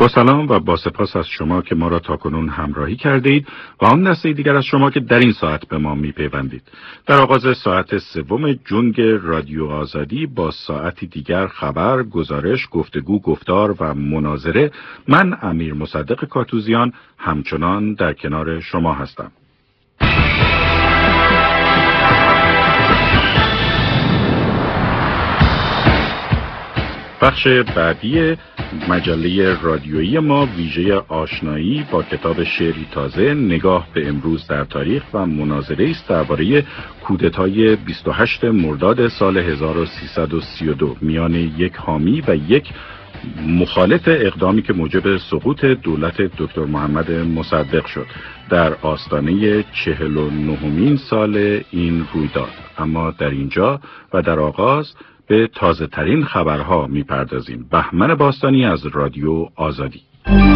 با سلام و با سپاس از شما که ما را تاکنون همراهی کردید و آن دسته دیگر از شما که در این ساعت به ما میپیوندید. در آغاز ساعت سوم جنگ رادیو آزادی با ساعتی دیگر خبر، گزارش، گفتگو، گفتار و مناظره، من امیر مصدق کاتوزیان همچنان در کنار شما هستم. بخش بعدی مجله رادیویی ما ویژه آشنایی با کتاب شعری تازه، نگاه به امروز در تاریخ و مناظره است درباره کودتای 28 مرداد سال 1332 میان یک حامی و یک مخالف اقدامی که موجب سقوط دولت دکتر محمد مصدق شد در آستانه 49مین سال این رویداد. اما در اینجا و در آغاز به تازه ترین خبرها میپردازیم. بهمن باستانی از رادیو آزادی.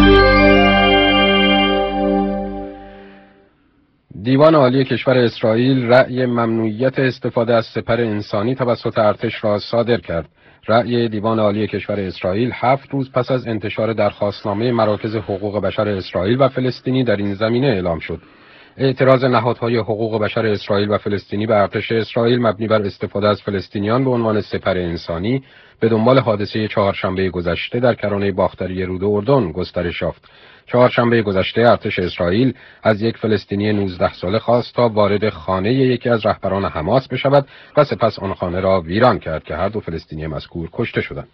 دیوان عالی کشور اسرائیل رأی ممنوعیت استفاده از سپر انسانی توسط ارتش را صادر کرد. رأی دیوان عالی کشور اسرائیل 7 روز پس از انتشار درخواستنامه مراکز حقوق بشر اسرائیل و فلسطینی در این زمینه اعلام شد. اعتراض نهادهای حقوق بشر اسرائیل و فلسطینی به ارتش اسرائیل مبنی بر استفاده از فلسطینیان به عنوان سپر انسانی به دنبال حادثه چهارشنبه گذشته در کرانه باختری رود اردن گسترش یافت. چهارشنبه گذشته ارتش اسرائیل از یک فلسطینی 19 ساله خواست تا وارد خانه یکی از رهبران حماس بشود و سپس آن خانه را ویران کرد که هر دو فلسطینی مذکور کشته شدند.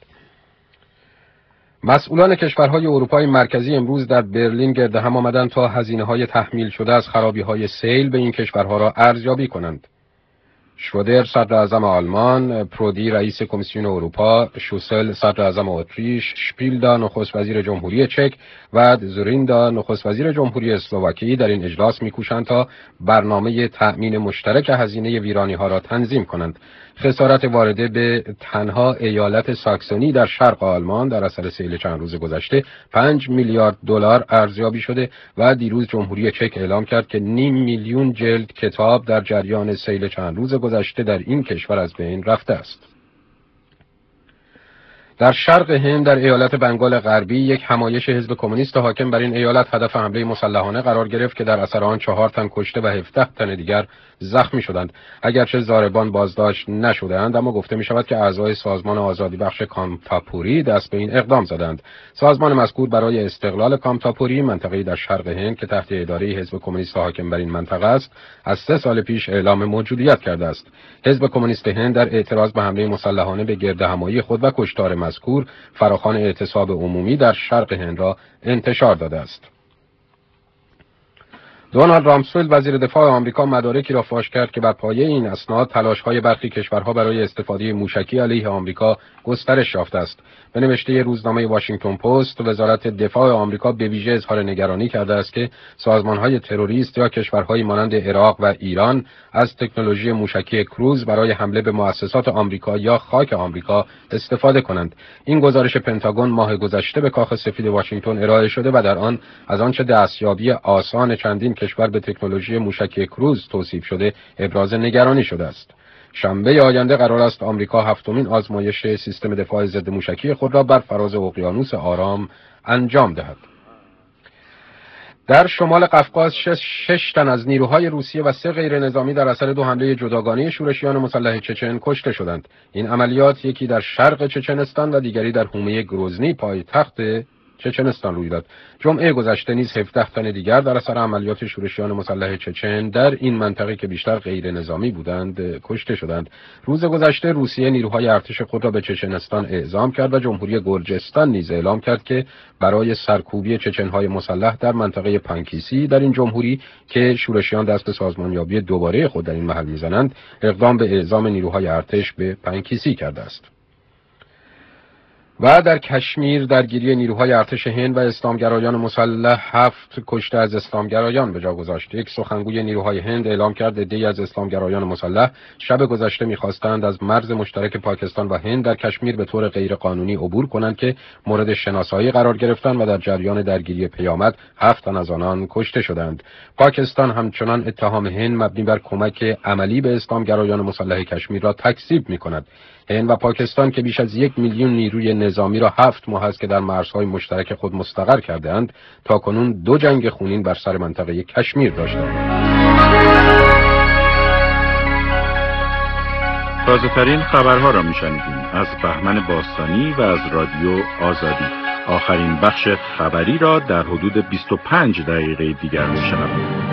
مسئولان کشورهای اروپای مرکزی امروز در برلین گرد هم آمدند تا هزینه‌های تحمیل شده از خرابی‌های سیل به این کشورها را ارزیابی کنند. شرودر صدر اعظم آلمان، پرودی رئیس کمیسیون اروپا، شوسل صدر اعظم اتریش، شپیلدا نخست وزیر جمهوری چک و زوریندا نخست وزیر جمهوری اسلواکی در این اجلاس می‌کوشند تا برنامه تأمین مشترک هزینه ویرانی‌ها را تنظیم کنند. خسارت وارده به تنها ایالت ساکسونی در شرق آلمان در اثر سیل چند روز گذشته 5 میلیارد دلار ارزیابی شده و دیروز جمهوری چک اعلام کرد که 500,000 جلد کتاب در جریان سیل چند روز گذشته در این کشور از بین رفته است. در شرق هند در ایالت بنگال غربی یک همایش حزب کمونیست حاکم بر این ایالت هدف حمله مسلحانه قرار گرفت که در اثر آن 4 تن کشته و 17 تن دیگر زخمی شدند. اگرچه ضاربان بازداشت نشدند اما گفته می شود که اعضای سازمان آزادی بخش کامتاپوری دست به این اقدام زدند. سازمان مذکور برای استقلال کامتاپوری، منطقه‌ای در شرق هند که تحت اداره حزب کمونیست حاکم بر این منطقه است، از 3 سال پیش اعلام موجودیت کرده است. حزب کمونیست هند در اعتراض به حمله مسلحانه به گردهمایی خود و کشتار مذکور فراخوان اعتصاب عمومی در شرق هند را انتشار داده است. دونالد رامسفلد وزیر دفاع آمریکا مدارکی را فاش کرد که بر پایه این اسناد تلاش‌های برخی کشورها برای استفاده موشکی علیه آمریکا گسترش یافته است. به نوشته روزنامه واشنگتن پست، وزارت دفاع آمریکا به ویژه اظهار نگرانی کرده است که سازمان‌های تروریست یا کشورهای مانند عراق و ایران از تکنولوژی موشکی کروز برای حمله به مؤسسات آمریکا یا خاک آمریکا استفاده کنند. این گزارش پنتاگون ماه گذشته به کاخ سفید واشنگتن ارائه شده و در آن از آنچه دستیابی آسان چندین کشور به تکنولوژی موشکی کروز توصیف شده ابراز نگرانی شده است. شنبه آینده قرار است آمریکا 7مین آزمایش سیستم دفاع ضد موشکی خود را بر فراز اقیانوس آرام انجام دهد. در شمال قفقاز 6 تن از نیروهای روسیه و 3 غیر نظامی در اثر 2 حمله جداگانه شورشیان مسلح چچن کشته شدند. این عملیات یکی در شرق چچنستان و دیگری در حومه گروزنی پایتخت چچنستان روی داد. جمعه گذشته نیز 17 تن دیگر در اثر عملیات شورشیان مسلح چچن در این منطقه که بیشتر غیر نظامی بودند کشته شدند. روز گذشته روسیه نیروهای ارتش خود را به چچنستان اعزام کرد و جمهوری گرجستان نیز اعلام کرد که برای سرکوبی چچنهای مسلح در منطقه پانکیسی در این جمهوری که شورشیان دست به سازمانیابی دوباره خود در این محل میزنند اقدام به اعزام نیروهای ارتش به پانکیسی کرده است. و در کشمیر درگیری نیروهای ارتش هند و اسلامگرایان مسلح 7 کشته از اسلامگرایان به جا گذاشت. یک سخنگوی نیروهای هند اعلام کرد عده‌ای از اسلامگرایان مسلح شب گذشته می‌خواستند از مرز مشترک پاکستان و هند در کشمیر به طور غیرقانونی عبور کنند که مورد شناسایی قرار گرفتند و در جریان درگیری پیامد 7 تن از آنان کشته شدند. پاکستان همچنان اتهام هند مبنی بر کمک عملی به اسلامگرایان مسلح کشمیر را تکذیب می‌کند. هند و پاکستان که بیش از 1 میلیون نیروی نظامی را 7 ماه است که در مرزهای مشترک خود مستقر کرده‌اند، تاکنون 2 جنگ خونین بر سر منطقه کشمیر داشتند. تازه‌ترین خبرها را می‌شنیدیم از بهمن باستانی و از رادیو آزادی. آخرین بخش خبری را در حدود 25 دقیقه دیگر می‌شنویم.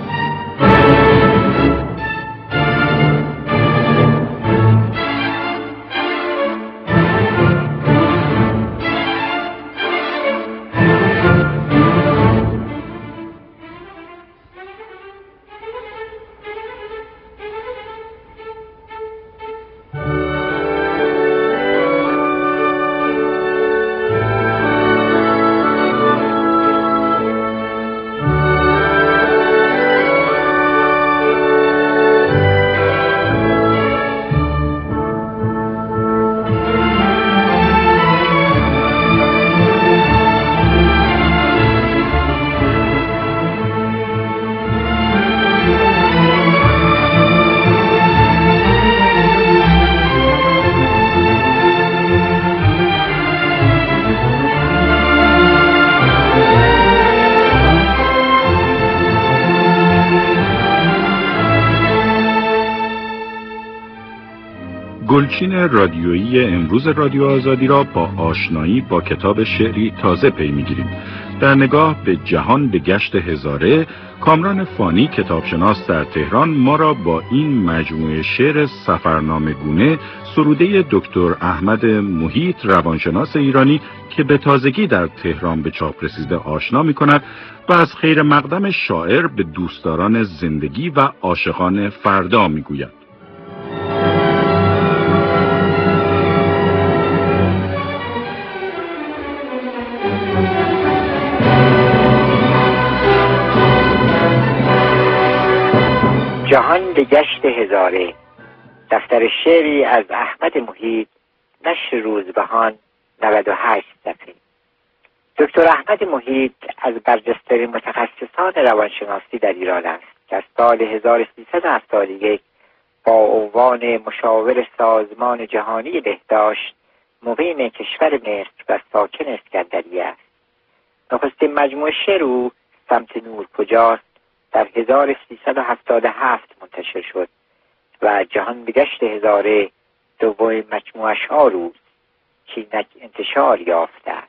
گلچین رادیویی امروز رادیو آزادی را با آشنایی با کتاب شعری تازه پی می‌گیریم. در نگاه به جهان به گشت هزاره، کامران فانی کتابشناس در تهران ما را با این مجموعه شعر سفرنامه‌گونه سروده دکتر احمد محیط روانشناس ایرانی که به تازگی در تهران به چاپ رسیده آشنا می‌کند و از خیر مقدم شاعر به دوستداران زندگی و عاشقان فردا می‌گوید. جهان به گشت هزاره، دفتر شعری از احمد محیط، نشر روزبهان، 98 صفحه. دکتر احمد محیط از برجسته‌ترین متخصصان روانشناسی در ایران است که از سال 1371 با عنوان مشاور سازمان جهانی بهداشت مقیم کشور مصر و ساکن اسکندریه است. نخستین مجموعه شعر او سمت نور کجاست در 1377 منتشر شد و جهان به گشت هزاره دومین مجموعه اشعار اوست که اینک انتشار یافته است.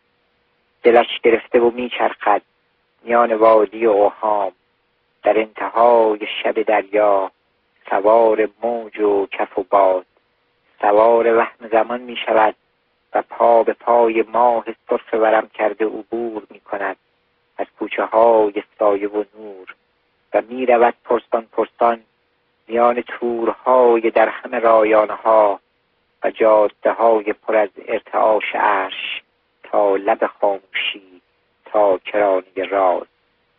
دلش گرفته و میچرخد میان وادی و اوهام، در انتهای شب دریا سوار موج و کف و باد، سوار وهم زمان می شود و پا به پای ماه سرخ ورم کرده عبور می کند از کوچه های سایه و نور و می رود پرسان پرسان میان تورهای در همه رایانها و جاده های پر از ارتعاش عرش تا لب خاموشی تا کرانه راز.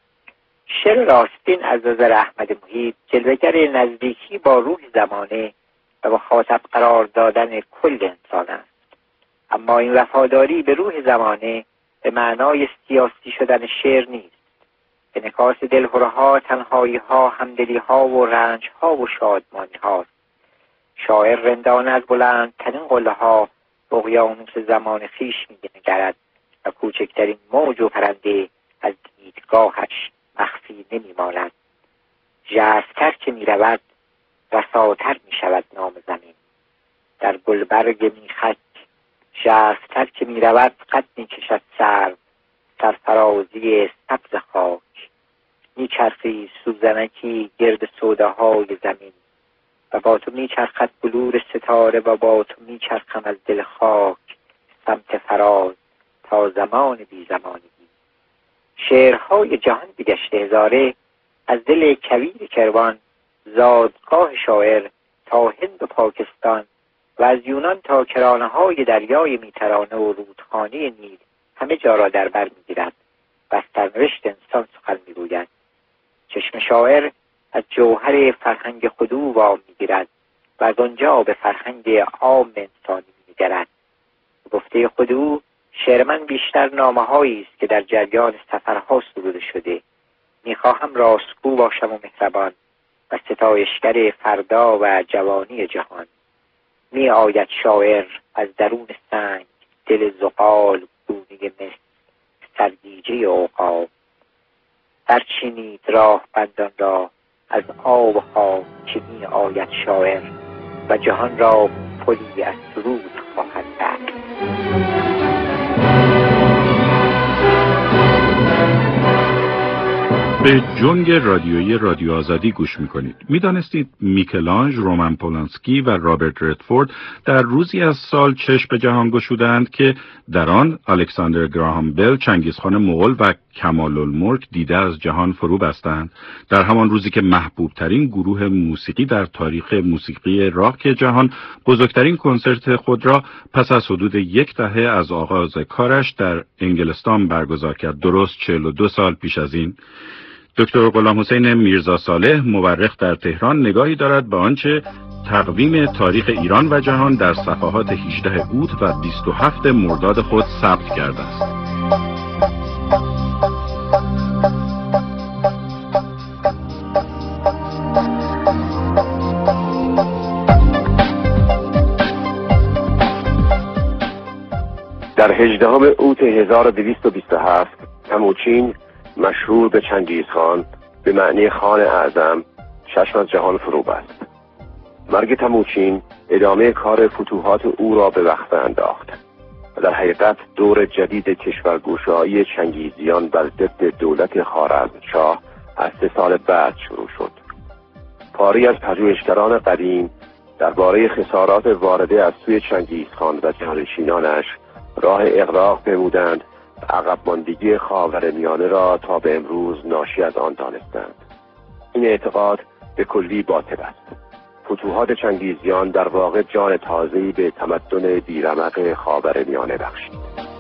شعر راستین از نظر احمد محیط جلوه‌گر نزدیکی با روح زمانه و با خاطب قرار دادن کل انسان است، اما این وفاداری به روح زمانه به معنای سیاسی شدن شعر نیست. انعکاس دلهره‌ها، تنهایی‌ها، همدلی‌ها و رنج‌ها و شادمانی‌هاست. شاعر رندانه از بلندترین قله‌ها به اقیانوس زمان خویش می‌نگرد و کوچکترین موج و پرنده از دیدگاهش مخفی نمی‌ماند. ژرف‌تر که می‌رود رساتر می‌شود نام زمین. در گلبرگ میخک ژرف‌تر که می‌رود قد می‌کشد سرو، سرفرازی سبز خاک. میچرخی سوزنکی گرد سوداهای زمین و با تو میچرخد بلور ستاره و با تو میچرخم از دل خاک سمت فراز تا زمان بی زمانگی. شعرهای جهان به گشت هزاره از دل کویر کروان، زادگاه شاعر، تا هند و پاکستان و از یونان تا کرانه‌های دریای میترانه و رودخانه نیل همه جا را در بر میگیرد و از سرنوشت انسان سخن میگوید. چشم شاعر از جوهر فرهنگ خودو وام میگیرد و از آنجا به فرهنگ عام انسانی میگرد. گفته خودو شعر من بیشتر نامه‌هایی است که در جریان سفرها سروده شده. میخواهم راستگو باشم و مهربان و ستایشگر فردا و جوانی جهان. می آید شاعر از درون سنگ دل زغال گونه مس سرگیجه عقاب. برچینید راه بندان را از آب و خاک که می آید شاعر و جهان را پلی از سرود خواهد کرد. به جنگ رادیویی رادیو آزادی گوش میکنید. میدانستید میکلانژ، رومن پولانسکی و رابرت ردفورد در روزی از سال چشم به جهان گشودند که در آن الکساندر گراهام بل، چنگیزخان مغول و کمال الملک دیده از جهان فرو بستند. در همان روزی که محبوب ترین گروه موسیقی در تاریخ موسیقی راک جهان بزرگترین کنسرت خود را پس از حدود 10 دهه از آغاز کارش در انگلستان برگزار کرد، درست 42 سال پیش از این. دکتر غلام حسین میرزا صالح، مورخ در تهران، نگاهی دارد به آنچه تقویم تاریخ ایران و جهان در صفحات 18 اوت و 27 مرداد خود ثبت کرده است. در 18 اوت 1227 تموچین، مشهور به چنگیزخان به معنی خان اعظم، چشم از جهان فرو بست. مرگ تموچین ادامه کار فتوحات او را به وقفه انداخت و در حقیقت دور جدید کشورگشایی چنگیزیان بر ضد دولت خوارزمشاه از 3 سال بعد شروع شد. پاری از پژوهشگران قدیم درباره خسارات وارده از سوی چنگیزخان و جانشینانش راه اغراق نمودند و عقب ماندگی خاورمیانه را تا به امروز ناشی از آن دانستند. این اعتقاد به کلی باطل است. فتوحات چنگیزیان در واقع جان تازه‌ای به تمدن بیرمق خاورمیانه بخشید.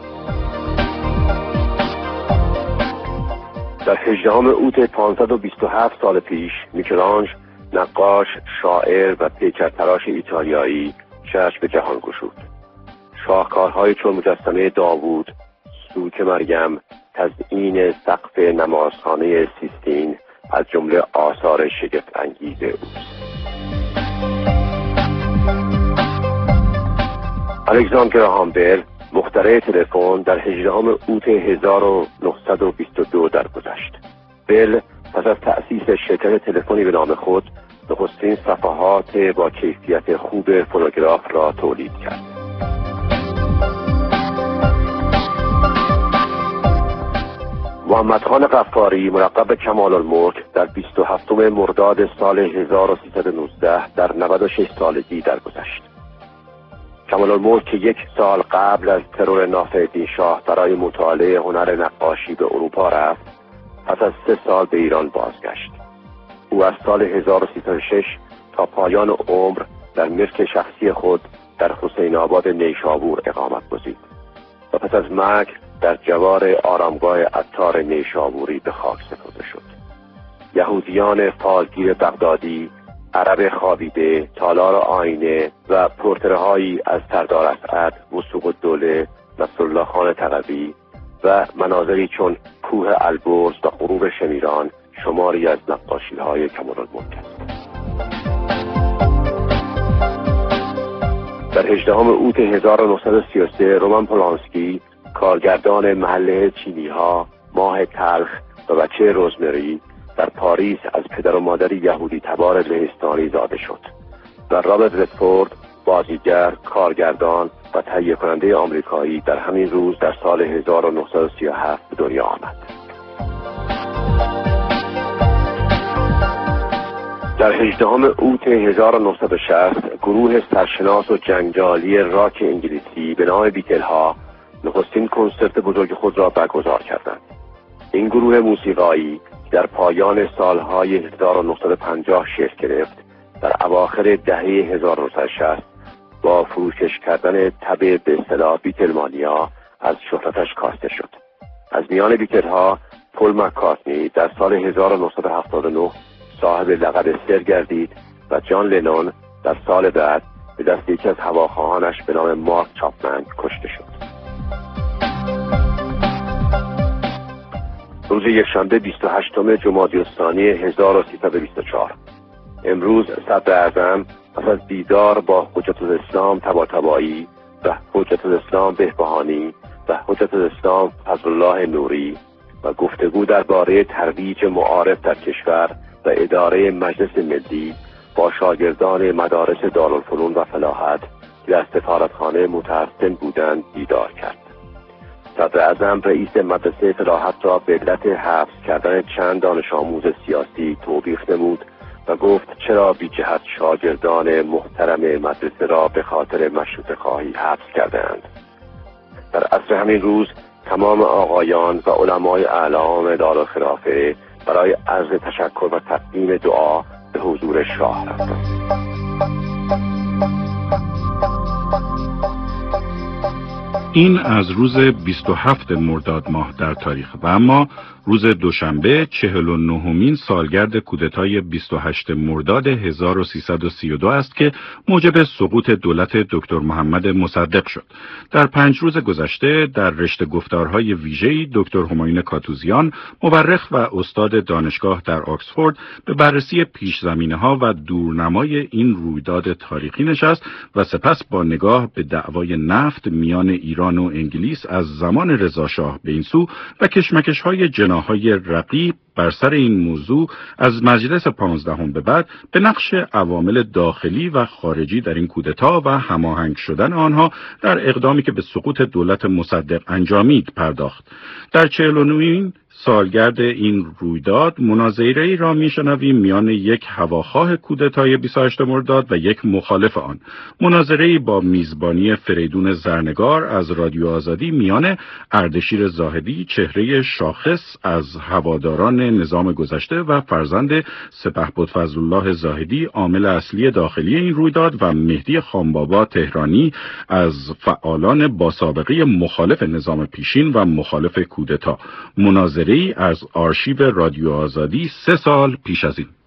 در 18 اوت 527 سال پیش میکلانژ، نقاش، شاعر و پیکرتراش ایتالیایی، چشم به جهان گشود. شاهکارهای چون مجسمه داوود، سوک مریم، تزیین سقف نمازخانه سیستین از جمله آثار شگفت انگیز اوست. الکساندر گراهام بل، مخترع تلفن، در 18 اوت 1922 درگذشت. بل پس از تأسیس شرکت تلفنی به نام خود، نخستین صفحات با کیفیت خوب فونوگراف را تولید کرد. محمد خان غفاری، ملقب به کمال الملک، در 27 مرداد سال 1319 در 96 سالگی درگذشت. کمال الملک که 1 سال قبل از ترور ناصرالدین شاه برای مطالعه هنر نقاشی به اروپا رفت، پس از 3 سال به ایران بازگشت. او از سال 1306 تا پایان عمر در ملک شخصی خود در حسین آباد نیشابور اقامت گزید و پس از مرگ در جوار آرامگاه عطار نیشابوری به خاک سپرده شد. یهودیان فالگیر بغدادی، عرب خوابیده، تالار آینه و پورترهایی از سردار اسعد، وثوق الدوله، نصرالله خان تقوی و مناظری چون کوه البرز و غروب شمیران شماری از نقاشی‌های کمال الملک است. در 18 اوت 1933 رومن پولانسکی، کارگردان محله چینی‌ها، ماه تلخ و بچه روزمری، در پاریس از پدر و مادر یهودی تبار لهستانی زاده شد و رابرت ردفورد، بازیگر، کارگردان و تهیه کننده آمریکایی، در همین روز در سال 1937 به دنیا آمد. در 18 اوت 1960 گروه سرشناس و جنجالی راک انگلیسی به نام بیتل‌ها نخستین کنسرت بزرگ خود را برگزار کردند. این گروه موسیقایی در پایان سالهای 1950 شکل گرفت، در اواخر دهه 1960 با فروکش کردن تب به اصطلاح بیتلمانیا از شهرتش کاسته شد. از میان بیتل‌ها پل مکارتنی در سال 1979 صاحب لقب سر گردید و جان لنون در سال بعد به دست یکی از هواخواهانش به نام مارک چاپمن کشته شد. روز یکشنبه 28 جمادی الثانی 1324 امروز صدر اعظم پس از دیدار با حجت الاسلام طباطبایی و و حجت الاسلام بهبهانی و حجت الاسلام فضلالله نوری و گفتگو درباره ترویج معارف در کشور و اداره مجلس ملی با شاگردان مدارس دارالفنون و فلاحت که در سفارتخانه متحسن بودند دیدار کرد. صدر اعظم رئیس مدرسه فلاحت را به علت حبس کردن چند دانش آموز سیاسی توبیخ نمود و گفت چرا بی جهت شاگردان محترم مدرسه را به خاطر مشروطه خواهی حبس کردند. در عصر همین روز تمام آقایان و علمای اعلام دارالخلافه برای عرض تشکر و تقدیم دعا به حضور شاه رفتند. این از روز 27 مرداد ماه در تاریخ و اما روز دوشنبه 49مین سالگرد کودتای 28 مرداد 1332 است که موجب سقوط دولت دکتر محمد مصدق شد. در 5 روز گذشته در رشته گفتارهای ویژه‌ای دکتر همایون کاتوزیان، مورخ و استاد دانشگاه در آکسفورد، به بررسی پیش‌زمینه‌ها و دورنمای این رویداد تاریخی نشست و سپس با نگاه به دعوای نفت میان ایران و انگلیس از زمان رضاشاه به این سو و کشمکش‌های جناح‌های رقیب بر سر این موضوع از مجلس 15 به بعد به نقش عوامل داخلی و خارجی در این کودتا و هماهنگ شدن آنها در اقدامی که به سقوط دولت مصدق انجامید پرداخت. در 49مین سالگرد این رویداد مناظره‌ای را میشنویم میان یک هواخواه کودتای 28 مرداد و یک مخالف آن. مناظره‌ای با میزبانی فریدون زرنگار از رادیو آزادی میان اردشیر زاهدی، چهره شاخص از هواداران نظام گذشته و فرزند سپهبد فضلالله زاهدی، عامل اصلی داخلی این رویداد، و مهدی خانبابا تهرانی از فعالان با سابقه مخالف نظام پیشین و مخالف کودتا. مناظره‌ای از آرشیو رادیو آزادی 3 سال پیش از این.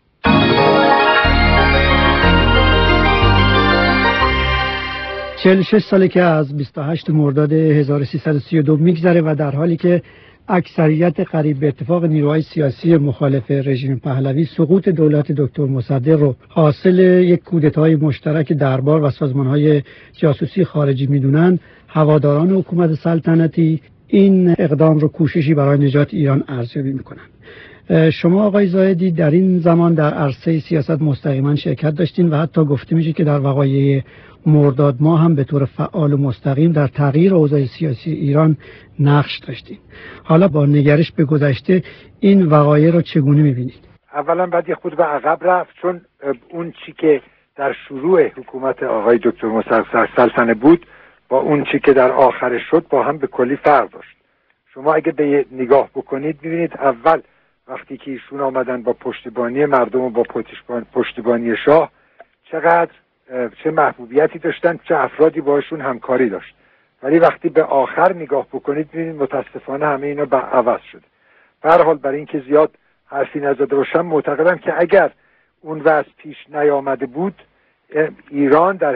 46 ساله که از 28 مرداد 1332 میگذره و در حالی که اکثریت قریب به اتفاق نیروهای سیاسی مخالف رژیم پهلوی سقوط دولت دکتر مصدق رو حاصل یک کودتای مشترک دربار و سازمان‌های جاسوسی خارجی میدونن، هواداران حکومت سلطنتی این اقدام رو کوششی برای نجات ایران ارزیابی میکنن. شما آقای زاهدی در این زمان در عرصه سیاست مستقیما شرکت داشتین و حتی گفته میشه که در وقایع مرداد ماه هم به طور فعال و مستقیم در تغییر اوضاع سیاسی ایران نقش داشتین. حالا با نگرش به گذشته این وقایع رو چگونه میبینید؟ اولا باید یه خود به عقب رفت، چون اون چی که در شروع حکومت آقای دکتر مصدق سلطنه بود با اون چی که در آخرش شد با هم به کلی فرق داشت. شما اگه به نگاه بکنید می‌بینید اول وقتی که ایشون آمدن با پشتیبانی مردم و با پشتیبانی شاه چقدر چه محبوبیتی داشتن، چه افرادی باشون همکاری داشت، ولی وقتی به آخر نگاه بکنید می‌بینید متاسفانه همه اینا به عوض شده. به هر حال برای اینکه زیاد حرفی نزده باشم معتقدم که اگر اون وضع پیش نیامده بود ایران در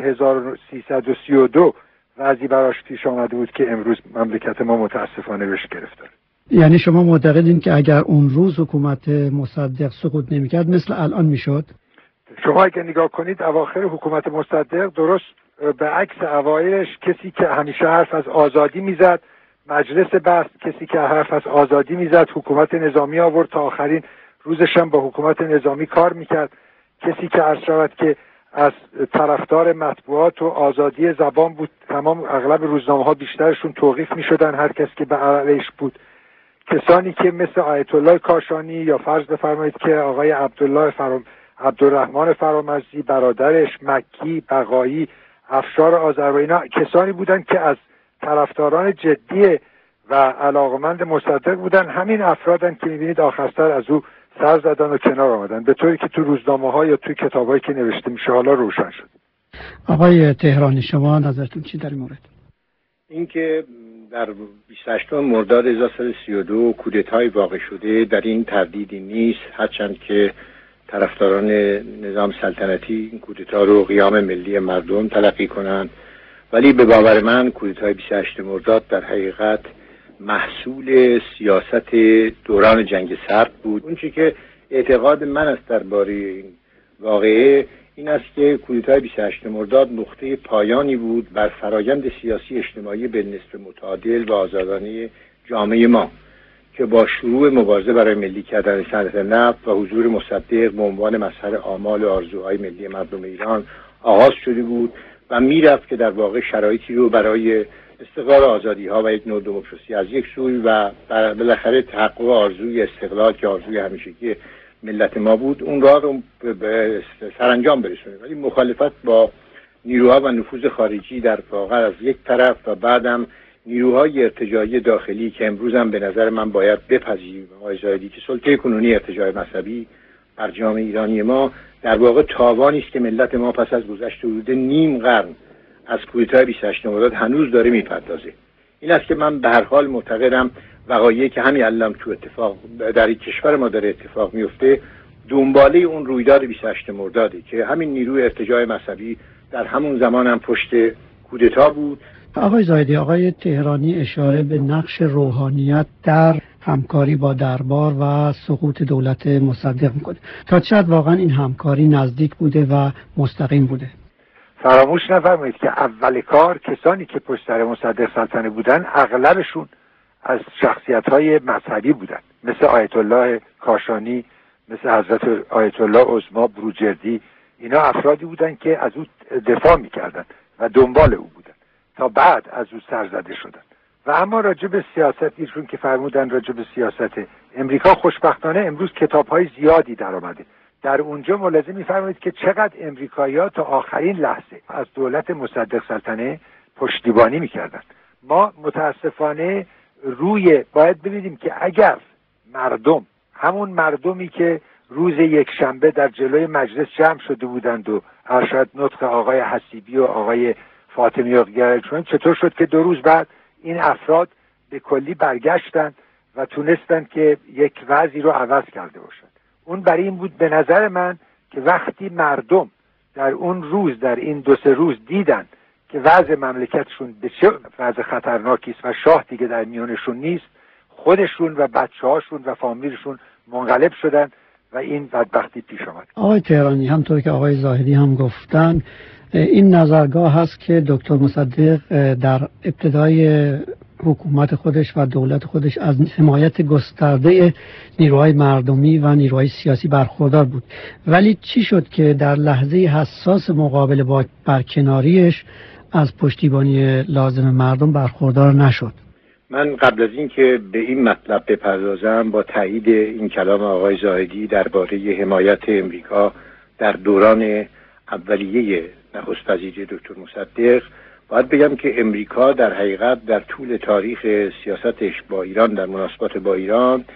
1332 وضعی براش پیش آمده بود که امروز مملکت ما متاسفانه بهش گرفتار. یعنی شما معتقدین که اگر اون روز حکومت مصدق سقوط نمی‌کرد مثل الان میشد؟ شما اگه نگاه کنید اواخر حکومت مصدق درست به عکس اوایلش کسی که همیشه حرف از آزادی میزد، مجلس بست، کسی که حرف از آزادی میزد، حکومت نظامی آورد، تا آخرین روزش هم با حکومت نظامی کار میکرد، کسی که عرض شود که از طرفدار مطبوعات و آزادی زبان بود. تمام اغلب روزنامه‌ها بیشترشون توقیف می‌شدن هر کس که به علیش بود. کسانی که مثل آیت الله کاشانی یا فرض بفرمایید که آقای عبدالرحمن فرامرزی، برادرش مکی، بقایی، افشار آذربایجان، کسانی بودند که از طرفداران جدی و علاقمند مصدق بودن. همین افرادن که می‌بینید آخر سر از او سر زدن و کنار آمدن، به طوری که تو روزنامه‌ها یا تو کتابایی که نوشته میشه حالا روشن شد. آقای تهرانی شما نظرتون چی در این مورد؟ اینکه در 28 مرداد 1332 کودتای واقع شده در این تردیدی نیست، هرچند که طرفداران نظام سلطنتی این کودتا رو قیام ملی مردم تلقی کنند، ولی به باور من کودتای 28 مرداد در حقیقت محصول سیاست دوران جنگ سرد بود. اون چیزی که اعتقاد من است درباره این واقعه این است که کودتای 28 مرداد نقطه پایانی بود بر فرایند سیاسی اجتماعی به نسبت متعادل و آزادانه جامعه ما که با شروع مبارزه برای ملی کردن صنعت نفت و حضور مصدق به عنوان مظهر آمال و آرزوهای ملی مردم ایران آغاز شده بود و میرفت که در واقع شرایطی رو برای استقلال آزادی ها و یک نوع دموکراسی از یک سوی و بالاخره تحقق آرزوی استقلال که آرزوی همیشگی ملت ما بود اون راه رو به سرانجام برسونه. ولی مخالفت با نیروها و نفوذ خارجی در واقع از یک طرف و بعدم نیروهای ارتجاعی داخلی که امروز هم به نظر من باید بپذیریم آقای زاهدی که سلطه کنونی ارتجاع مذهبی بر جامعه ایرانی ما در واقع تاوانی است که ملت ما پس از گذشت حدود نیم قرن از کودتای 28 مرداد هنوز داره میپردازه. این است که من به هر حال معتقدم وقایعی که همین الان تو اتفاق در کشور ما داره اتفاق میفته دنباله اون رویداد 28 مرداده که همین نیروی ارتجاع مذهبی در همون زمان هم پشت کودتا بود. آقای زاهدی، آقای تهرانی اشاره به نقش روحانیت در همکاری با دربار و سقوط دولت مصدق میکنه. تا چه حد واقعا این همکاری نزدیک بوده و مستقیم بوده؟ فراموش نفرمایید که اول کار کسانی که پشت سر مصدق سلطنه بودن اغلبشون از شخصیت‌های مذهبی بودن، مثل آیت الله کاشانی، مثل حضرت آیت الله عظما بروجردی. اینا افرادی بودن که از او دفاع میکردن و دنبال او بودن تا بعد از او سرزده شدن. و اما راجع به سیاست ایشون که فرمودن راجع به سیاست امریکا، خوشبختانه امروز کتاب‌های زیادی در آمده. در اونجا ملاحظه می‌فرمایید که چقدر امریکایی‌ها تا آخرین لحظه از دولت مصدق سلطنه پشتیبانی می‌کردن. ما متاسفانه باید ببینیم که اگر مردم، همون مردمی که روز یک شنبه در جلوی مجلس جمع شده بودند و ارشد نطق آقای حسیبی و آقای فاطمی و گرلچون، چطور شد که 2 روز بعد این افراد به کلی برگشتند و تونستند که یک وضعی رو عوض کرده باشند؟ اون برای این بود به نظر من که وقتی مردم در اون روز، در این 2-3 روز دیدن که وضع مملکتشون به چه وضع خطرناکی است و شاه دیگه در میانشون نیست، خودشون و بچه‌هاشون و فامیلشون منقلب شدن و این بدبختی پیش آمد. آقای تهرانی، همطور که آقای زاهدی هم گفتن، این نظرگاه هست که دکتر مصدق در ابتدای حکومت خودش و دولت خودش از حمایت گسترده نیروهای مردمی و نیروهای سیاسی برخوردار بود. ولی چی شد که در لحظه حساس مقابل با برکناریش از پشتیبانی لازم مردم برخوردار نشد؟ من قبل از این که به این مطلب بپردازم با تایید این کلام آقای زاهدی درباره حمایت امریکا در دوران اولیه نخست وزیری دکتر مصدق، باید بگم که امریکا در حقیقت در طول تاریخ سیاستش با ایران، در مناسبات با ایران،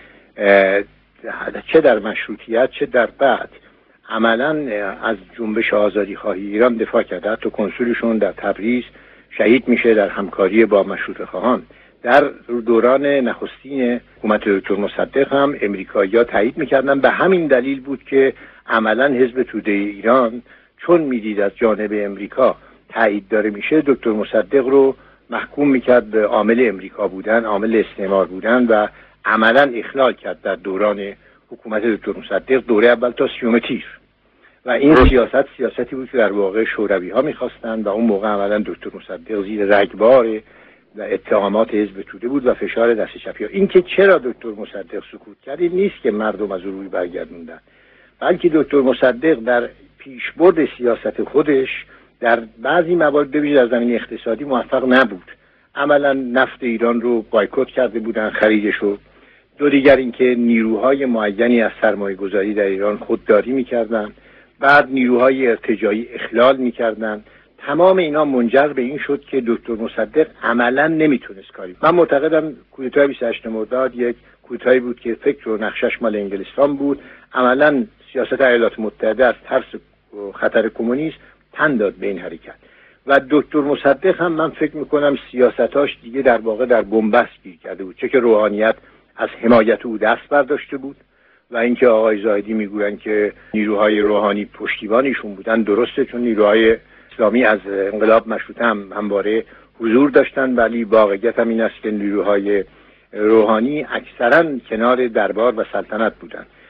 چه در مشروطیت چه در بعد، عملاً از جنبش آزادی خواهی ایران دفاع کرده. حتی کنسولشون در تبریز شهید میشه در همکاری با مشروطه خواهان. در دوران نخستین حکومت دکتر مصدق هم امریکایی‌ها تایید میکردن. به همین دلیل بود که عملاً حزب توده ایران چون میدید از جانب امریکا تایید داره میشه، دکتر مصدق رو محکوم میکرد به عامل امریکا بودن، عامل استعمار بودن و عملاً اخلال کرد در دوران حکومت دکتر مصدق، دوره اول تا 30 تیر. و این سیاستی بود که در واقع شوروی ها میخواستن و اون موقع عملاً دکتر مصدق زیر رگبار و اتهامات حزب توده بود و فشار دست چپی ها. این که چرا دکتر مصدق سکوت کرد این نیست که مردم از روی برگردوندن، بلکه دکتر مصدق در پیشبرد سیاست خودش در بعضی موارد ببینید در زمینه اقتصادی موفق نبود. عملا نفت ایران رو بایکوت کرده بودن، خریدش رو. دو دیگر اینکه نیروهای معینی از سرمایه گذاری در ایران خودداری میکردن، بعد نیروهای ارتجاعی اخلال میکردن. تمام اینا منجر به این شد که دکتر مصدق عملا نمیتونست کاری. من معتقدم کودتای 28 مرداد یک کودتایی بود که فکر و نقشش مال انگلستان بود. عملا سیاست ایالات متحده از ترس خطر کمونیسم تن داد به این حرکت و دکتر مصدق هم من فکر میکنم سیاستاش دیگه در واقع در بنبست گیر کرده بود، چه که روحانیت از حمایت او دست برداشته بود و اینکه آقای زاهدی میگوین که نیروهای روحانی پشتیبانشون بودن، درسته، چون نیروهای اسلامی از انقلاب مشروطه هم همواره حضور داشتن، ولی واقعیت هم این است که نیروهای روحانی اکثرا کنار دربار و سلطنت بودن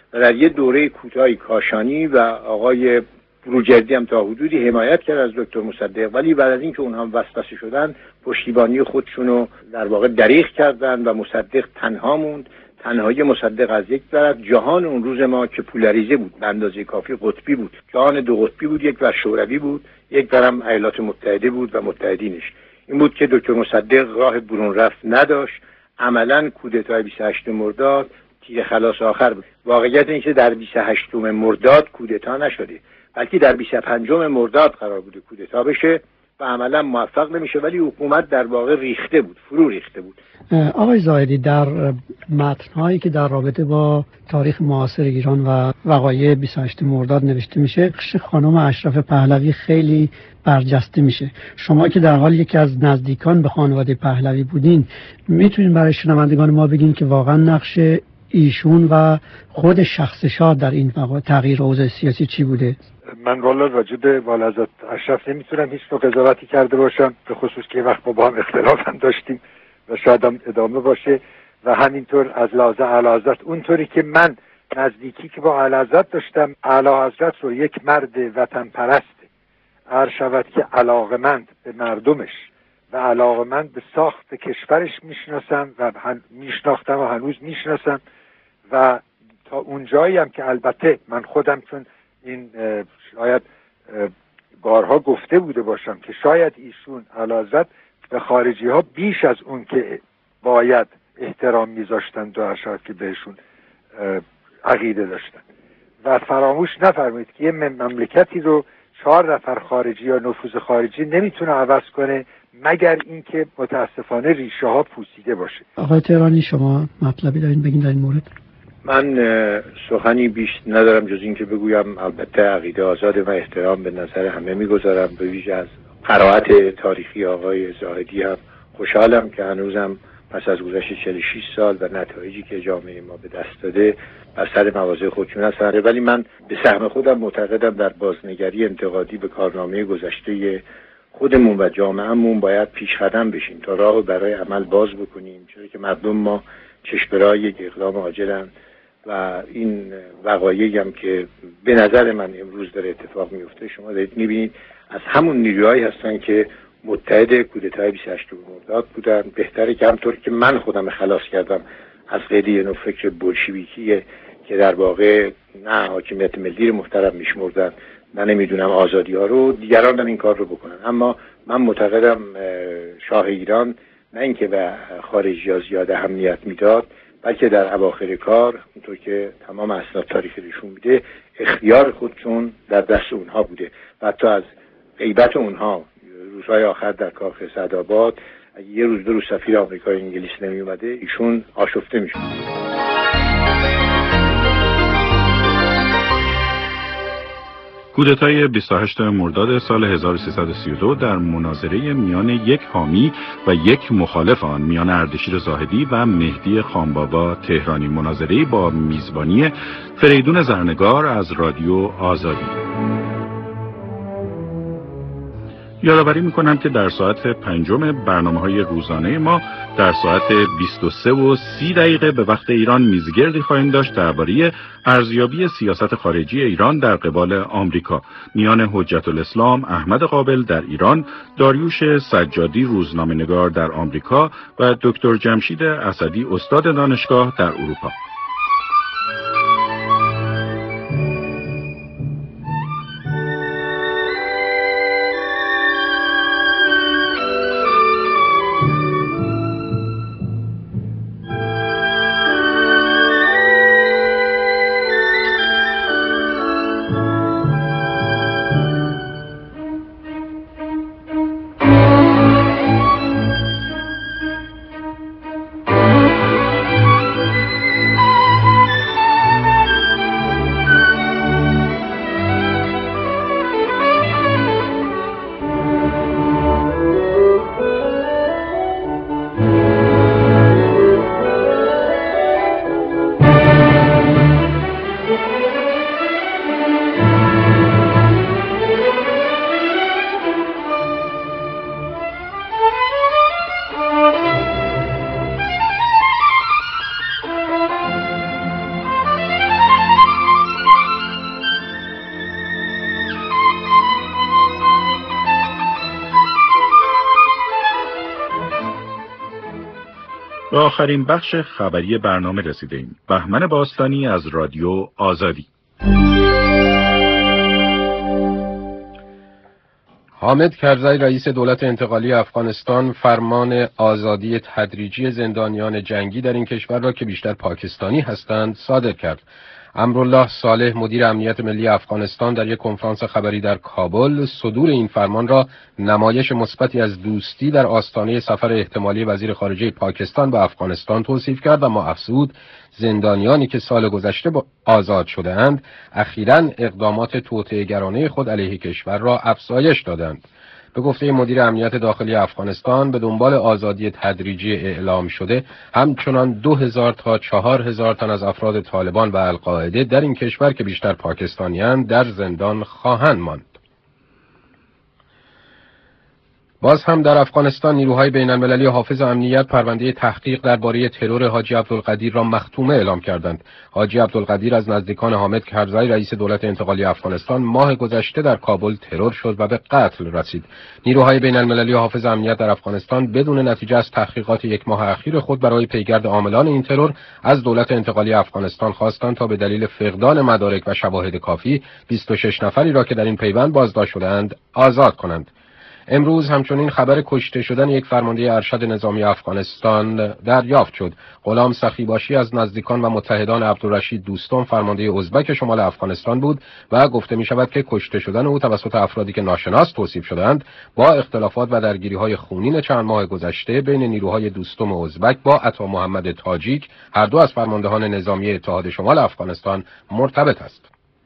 و در یه دوره کوتاهی کاشانی و آقای بروجردی هم تا حدودی حمایت کرد از دکتر مصدق، ولی بعد از اینکه اونها وسوسه شدن پشتیبانی خودشونو در واقع دریغ کردن و مصدق تنها موند. تنهایی مصدق از یک طرف، جهان اون روز ما که پولاریزه بود، به اندازه کافی قطبی بود، جهان دو قطبی بود، یک ور شوروی بود، یک ورم ایالات متحده بود و متحدینش. این بود که دکتر مصدق راه برون رفت نداشت. عملاً کودتای 28 مرداد تیر خلاص آخر بود. واقعیت این که در 28 مرداد کودتا نشده، بلکه در 25 مرداد قرار بوده کودتا بشه و عملا موفق نمیشه، ولی حکومت در واقع ریخته بود، فرو ریخته بود. آقای زاهدی، در متن‌هایی که در رابطه با تاریخ معاصر ایران و وقایع 28 مرداد نوشته میشه، نقش خانم اشرف پهلوی خیلی برجسته میشه. شما که در حال یکی از نزدیکان به خانواده پهلوی بودین، میتونین برای شنوندگان ما بگین که واقعا نقش ایشون و خود شخص شاه در این تغییر اوضاع سیاسی چی بوده؟ من والا راجع به والحضرت اشرف نمیتونم هیچ نوع قضاوتی کرده باشم، به خصوص که وقت ما با هم اختلاف هم داشتیم و شاید هم ادامه باشه. و همینطور از لحاظ اعلیحضرت، اونطوری که من نزدیکی که با اعلیحضرت داشتم، اعلیحضرت رو یک مرد وطن پرست عرض شود که علاقمند به مردمش و علاقمند به ساخت کشورش میشناسم و میشناختم و هنوز میشناسم. و تا اونجایی هم که البته من خودم، چون این شاید بارها گفته بوده باشم که شاید ایشون اعلیحضرت به خارجی ها بیش از اون که باید احترام میذاشتن و شاید که بهشون عقیده داشتن. و فراموش نفرمایید که یه مملکتی رو 4 نفر خارجی یا نفوذ خارجی نمیتونه عوض کنه مگر اینکه متاسفانه ریشه ها پوسیده باشه. آقای تهرانی، شما مطلبی دارین بگین در این مورد؟ من سخنی بیش ندارم جز این که بگویم البته عقیده آزاده و احترام به نظر همه میگذارم. به ویژه از قرائت تاریخی آقای زاهدی هم خوشحالم که هنوزم پس از گذشت 46 سال و نتایجی که جامعه ما به دست داده بر سر مواضع خودشون هستن. ولی من به سهم خودم معتقدم در بازنگری انتقادی به کارنامه گذشته خودمون و جامعهمون باید پیش قدم بشیم تا راه برای عمل باز بکنیم، چرا که مردم ما چشم برای یک اقدام عاجلن و این وقایعی هم که به نظر من امروز داره اتفاق میفته، شما دارید میبینید از همون نیروهایی هستن که متحد کودتای 28 مرداد بودن. بهتره که همطور که من خودم خلاص کردم از قید نوع فکر بولشویکی که در واقع نه حاکمیت ملی رو محترم میشمردن نه نمیدونم آزادی ها رو، دیگران هم این کار رو بکنن. اما من معتقدم شاه ایران نه اینکه به خارجی ها زیاد اهمیت میداد، بلکه در اواخر کار اونطور که تمام اسناد تاریخی نشون میده اختیار خودشون در دست اونها بوده و حتی از غیبت اونها روزهای آخر در کاخ سعدآباد اگه یه روز 2 روز سفیر آمریکا انگلیس نمی اومده ایشون آشفته میشد. کودتای 28 مرداد سال 1332 در مناظره میان یک حامی و یک مخالف آن میان اردشیر زاهدی و مهدی خانبابا تهرانی، مناظره با میزبانی فریدون زرنگار از رادیو آزادی. یادآوری میکنم که در ساعت 5 برنامه‌های روزانه ما در ساعت 23:30 به وقت ایران میزگردی خواهیم داشت درباره ارزیابی سیاست خارجی ایران در قبال آمریکا میان حجت الاسلام احمد قابل در ایران، داریوش سجادی روزنامه‌نگار در آمریکا و دکتر جمشید اسدی استاد دانشگاه در اروپا. به آخرین بخش خبری برنامه رسیدیم. بهمن باستانی از رادیو آزادی. حامد کرزی رئیس دولت انتقالی افغانستان فرمان آزادی تدریجی زندانیان جنگی در این کشور را که بیشتر پاکستانی هستند صادر کرد. امرالله صالح مدیر امنیت ملی افغانستان در یک کنفرانس خبری در کابل صدور این فرمان را نمایش مثبتی از دوستی در آستانه سفر احتمالی وزیر خارجه پاکستان به افغانستان توصیف کرد و افزود زندانیانی که سال گذشته آزاد شده‌اند اخیراً اقدامات توطئه‌گرانه خود علیه کشور را افزایش دادند. به گفته مدیر امنیت داخلی افغانستان به دنبال آزادی تدریجی اعلام شده همچنان 2000 تا 4000 تن از افراد طالبان و القاعده در این کشور که بیشتر پاکستانی‌اند در زندان خواهند ماند. باز هم در افغانستان نیروهای بین‌المللی حافظ امنیت پرونده تحقیق درباره ترور حاجی عبدالقدیر را مختومه اعلام کردند. حاجی عبدالقدیر از نزدیکان حامد کرزی رئیس دولت انتقالی افغانستان ماه گذشته در کابل ترور شد و به قتل رسید. نیروهای بین‌المللی حافظ امنیت در افغانستان بدون نتیجه از تحقیقات یک ماه اخیر خود برای پیگرد عاملان این ترور از دولت انتقالی افغانستان خواستند تا به دلیل فقدان مدارک و شواهد کافی 26 نفری را که در این پیوند بازداشت شدند آزاد کنند. امروز همچنین خبر کشته شدن یک فرمانده ارشد نظامی افغانستان دریافت شد. غلام سخیباشی از نزدیکان و متحدان عبدالرشید دوستم فرمانده ازبک شمال افغانستان بود و گفته می شود که کشته شدن او توسط افرادی که ناشناس توصیف شدند با اختلافات و درگیری‌های خونین چند ماه گذشته بین نیروهای دوستم ازبک با عطا محمد تاجیک هر دو از فرماندهان نظامی اتحاد شمال افغانستان مرتبط است.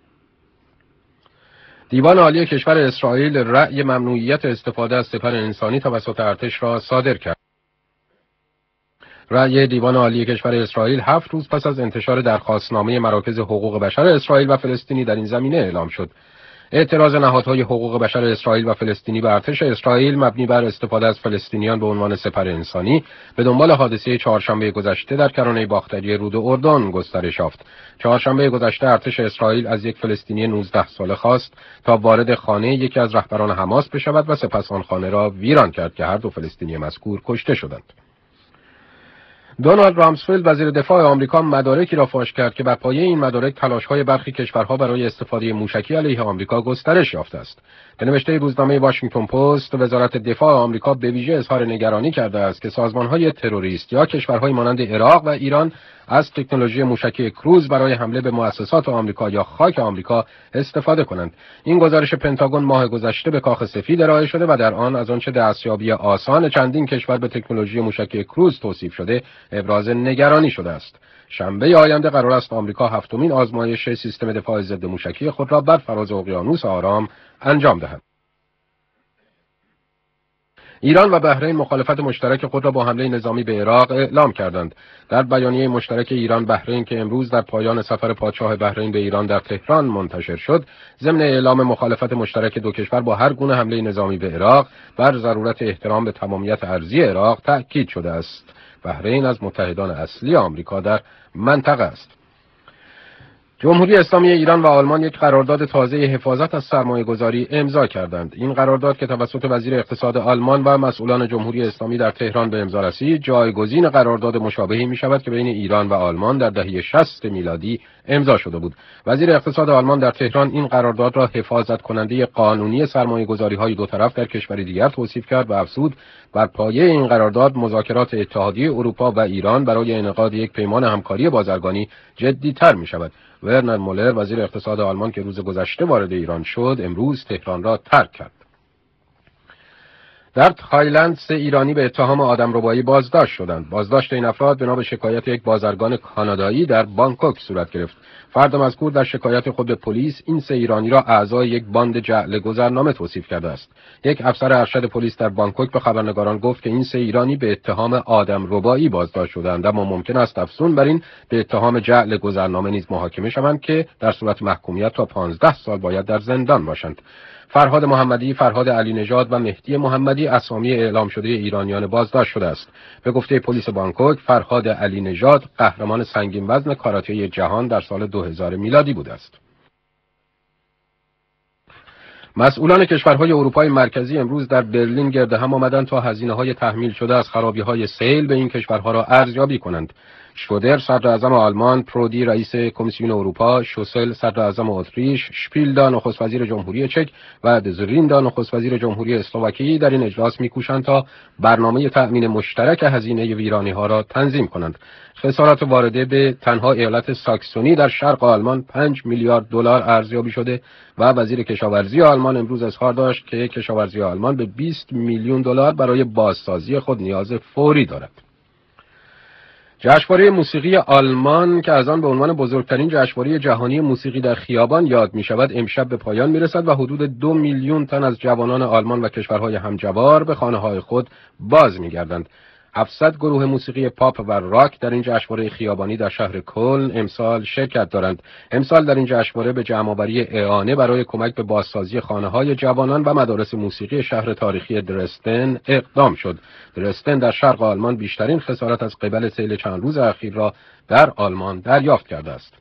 دیوان عالی کشور اسرائیل رأی ممنوعیت استفاده از سپر انسانی توسط ارتش را صادر کرد. رأی دیوان عالی کشور اسرائیل 7 روز پس از انتشار درخواستنامه مراکز حقوق بشر اسرائیل و فلسطینی در این زمینه اعلام شد. اعتراض نهادهای حقوق بشر اسرائیل و فلسطینی به ارتش اسرائیل مبنی بر استفاده از فلسطینیان به عنوان سپر انسانی به دنبال حادثه چهارشنبه گذشته در کرانه باختری رود اردن گسترش یافت. چهارشنبه گذشته ارتش اسرائیل از یک فلسطینی 19 ساله خواست تا وارد خانه یکی از رهبران حماس بشود و سپس آن خانه را ویران کرد که هر دو فلسطینی مذکور کشته شدند. دونالد رامسفلد وزیر دفاع آمریکا مدارکی را فاش کرد که بر پایه این مدارک تلاش‌های برخی کشورها برای استفاده موشکی علیه آمریکا گسترش یافته است. به نوشته روزنامه واشنگتن پست، وزارت دفاع آمریکا به ویژه اظهار نگرانی کرده است که سازمان‌های تروریست یا کشورهای مانند عراق و ایران از تکنولوژی موشکی کروز برای حمله به مؤسسات آمریکا یا خاک آمریکا استفاده کنند. این گزارش پنتاگون ماه گذشته به کاخ سفید ارائه شده و در آن از آنچه دستیابی آسان چندین کشور به تکنولوژی موشکی کروز توصیف شده ابراز نگرانی شده است. شنبه آینده قرار است آمریکا هفتمین آزمایش سیستم دفاع ضد موشکی خود را بر فراز اقیانوس آرام انجام دهد. ایران و بحرین مخالفت مشترک خود را با حمله نظامی به عراق اعلام کردند. در بیانیه مشترک ایران بحرین که امروز در پایان سفر پادشاه بحرین به ایران در تهران منتشر شد، ضمن اعلام مخالفت مشترک دو کشور با هر گونه حمله نظامی به عراق بر ضرورت احترام به تمامیت ارضی عراق تأکید شده است. بحرین از متحدان اصلی آمریکا در منطقه است. جمهوری اسلامی ایران و آلمان یک قرارداد تازه حفاظت از سرمایه‌گذاری امضا کردند. این قرارداد که توسط وزیر اقتصاد آلمان و مسئولان جمهوری اسلامی در تهران به امضا رسید، جایگزین قرارداد مشابهی می‌شود که بین ایران و آلمان در دهه 60 میلادی امضا شده بود. وزیر اقتصاد آلمان در تهران این قرارداد را حفاظت کننده قانونی سرمایه‌گذاری‌های دو طرف در کشوری دیگر توصیف کرد و افزود بر پایه این قرارداد مذاکرات اتحادیه اروپا و ایران برای انعقاد یک پیمان همکاری بازرگانی جدی‌تر می‌شود. ورنر مولر وزیر اقتصاد آلمان که روز گذشته وارد ایران شد امروز تهران را ترک کرد. در تایلند 3 ایرانی به اتهام آدمربایی بازداشت شدند. بازداشت این افراد بنا به شکایت یک بازرگان کانادایی در بانکوک صورت گرفت. فرد مذکور در شکایت خود به پلیس این 3 ایرانی را اعضای یک باند جعل گذرنامه توصیف کرده است. یک افسر ارشد پلیس در بانکوک به خبرنگاران گفت که این 3 ایرانی به اتهام آدمربایی بازداشت شدند، اما ممکن است افزون بر این به اتهام جعل گذرنامه نیز محاکمه شوند که در صورت محکومیت تا 15 سال باید در زندان باشند. فرهاد محمدی، فرهاد علی نژاد و مهدی محمدی اسامی اعلام شده ایرانیان بازداشت شده است. به گفته پلیس بانکوک، فرهاد علی نژاد قهرمان سنگین وزن کاراته جهان در سال 2000 میلادی بوده است. مسئولان کشورهای اروپای مرکزی امروز در برلین گرد هم آمدند تا هزینه‌های تحمیل شده از خرابی‌های سیل به این کشورها را ارزیابی کنند. شودر صدر اعظم آلمان، پرودی رئیس کمیسیون اروپا، شوسل صدر اعظم اتریش، شپیلدا نخست وزیر جمهوری چک و دزریندا نخست وزیر جمهوری اسلواکی در این اجلاس می‌کوشند تا برنامه تأمین مشترک هزینه ویرانی‌ها را تنظیم کنند. خسارات وارده به تنها ایالت ساکسونی در شرق آلمان 5 میلیارد دلار ارزیابی شده و وزیر کشاورزی آلمان امروز اظهار داشت که کشاورزی آلمان به 20 میلیون دلار برای بازسازی خود نیاز فوری دارد. جشنواره موسیقی آلمان که از آن به عنوان بزرگترین جشنواره جهانی موسیقی در خیابان یاد می شود امشب به پایان می رسد و حدود 2 میلیون تن از جوانان آلمان و کشورهای همجوار به خانه‌های خود باز می گردند. 700 گروه موسیقی پاپ و راک در این جشنواره خیابانی در شهر کلن امسال شرکت دارند. امسال در این جشنواره به جمع‌آوری اعانه برای کمک به بازسازی خانه‌های جوانان و مدارس موسیقی شهر تاریخی درستن اقدام شد. درستن در شرق آلمان بیشترین خسارات از قبل سیل چند روز اخیر را در آلمان دریافت کرده است.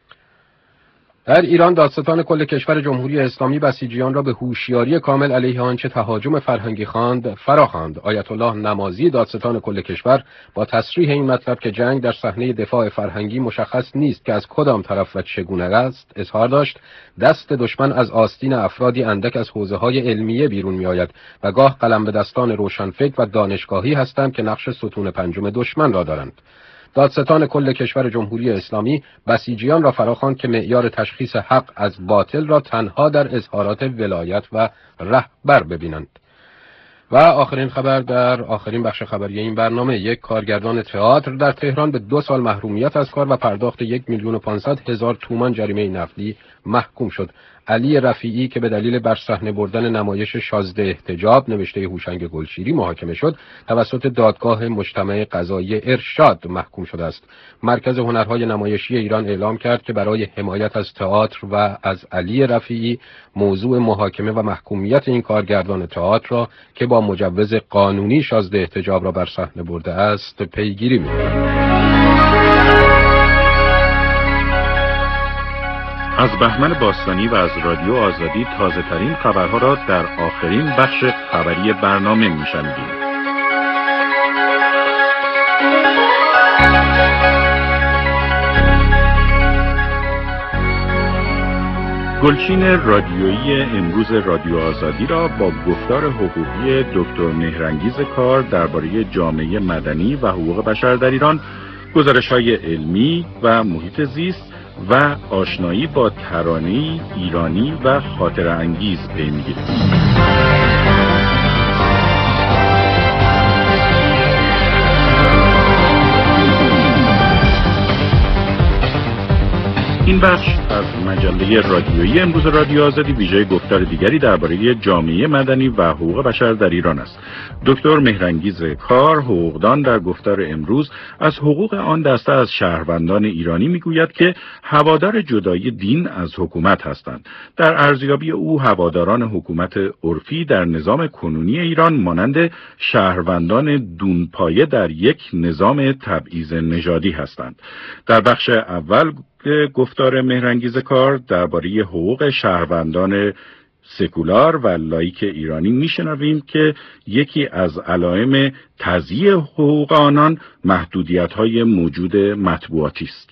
در ایران دادستان کل کشور جمهوری اسلامی بسیجیان را به هوشیاری کامل علیه آنچه تهاجم فرهنگی خواند فراخواند. آیت الله نمازی دادستان کل کشور با تصریح این مطلب که جنگ در صحنه دفاع فرهنگی مشخص نیست که از کدام طرف و چگونه است اظهار داشت دست دشمن از آستین افرادی اندک از حوزه‌های علمیه بیرون می‌آید و گاه قلم به دستان روشنفکر و دانشگاهی هستند که نقش ستون پنجم دشمن را دارند. دادستان کل کشور جمهوری اسلامی بسیجیان را فراخواند که معیار تشخیص حق از باطل را تنها در اظهارات ولایت و رهبر ببینند. و آخرین خبر در آخرین بخش خبری این برنامه، یک کارگردان تئاتر در تهران به 2 سال محرومیت از کار و پرداخت 1,500,000 تومان جریمه نقدی محکوم شد. علی رفیعی که به دلیل بر صحنه بردن نمایش شازده احتجاب نوشته هوشنگ گلشیری محاکمه شد توسط دادگاه مجتمع قضایی ارشاد محکوم شده است. مرکز هنرهای نمایشی ایران اعلام کرد که برای حمایت از تئاتر و از علی رفیعی موضوع محاکمه و محکومیت این کارگردان تئاتر را که با مجوز قانونی شازده احتجاب را بر صحنه برده است پیگیری می‌کند. از بهمن باستانی و از رادیو آزادی تازه ترین خبرها را در آخرین بخش خبری برنامه میشنوید. گلچین رادیویی امروز رادیو آزادی را با گفتار حقوقی دکتر مهرانگیز کار درباره جامعه مدنی و حقوق بشر در ایران، گزارش‌های علمی و محیط زیست و آشنایی با ترانه‌ای ایرانی و خاطره انگیز پی می‌گیریم. این بخش از مجله رادیویی امروز رادیو آزادی ویژه گفتار دیگری درباره جامعه مدنی و حقوق بشر در ایران است. دکتر مهرانگیز کار، حقوقدان، در گفتار امروز از حقوق آن دسته از شهروندان ایرانی میگوید که هوادار جدایی دین از حکومت هستند. در ارزیابی او هواداران حکومت عرفی در نظام کنونی ایران مانند شهروندان دونپایه در یک نظام تبعیض نژادی هستند. در بخش اول گفتار مهرانگیز کار درباره حقوق شهروندان سکولار و لایک ایرانی میشنویم که یکی از علائم تضییع حقوق آنان محدودیت‌های موجود مطبوعاتی است.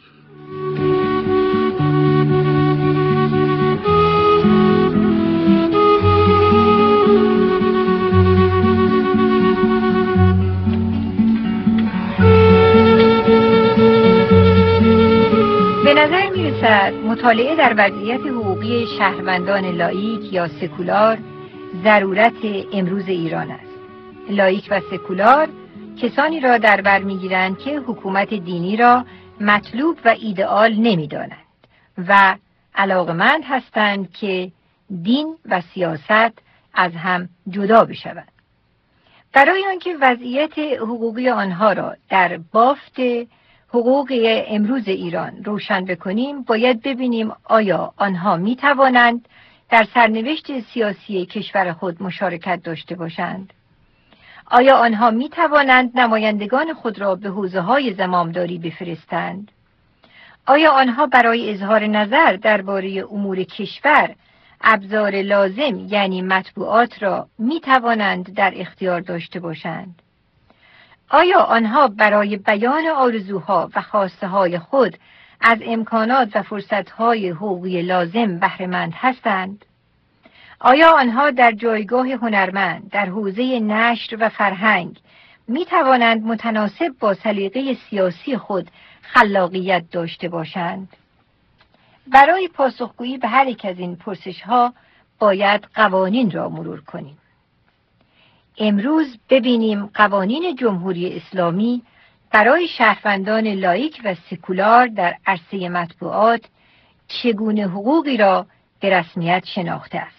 مطالعه در وضعیت حقوقی شهروندان لاییک یا سکولار ضرورت امروز ایران است. لاییک و سکولار کسانی را در بر می‌گیرند که حکومت دینی را مطلوب و ایدئال نمی‌دانند و علاقمند هستند که دین و سیاست از هم جدا بشوند. برای آنکه وضعیت حقوقی آنها را در بافت حقوق امروز ایران روشن بکنیم، باید ببینیم آیا آنها می توانند در سرنوشت سیاسی کشور خود مشارکت داشته باشند؟ آیا آنها می توانند نمایندگان خود را به حوزه‌های زمامداری بفرستند؟ آیا آنها برای اظهار نظر درباره امور کشور ابزار لازم یعنی مطبوعات را می توانند در اختیار داشته باشند؟ آیا آنها برای بیان آرزوها و خواسته های خود از امکانات و فرصتهای حقوقی لازم بهره مند هستند؟ آیا آنها در جایگاه هنرمند در حوزه نشر و فرهنگ می توانند متناسب با سلیقه سیاسی خود خلاقیت داشته باشند؟ برای پاسخگویی به هر یک از این پرسش‌ها باید قوانین را مرور کنیم. امروز ببینیم قوانین جمهوری اسلامی برای شهروندان لاییک و سکولار در عرصه مطبوعات چگونه حقوقی را به رسمیت شناخته است.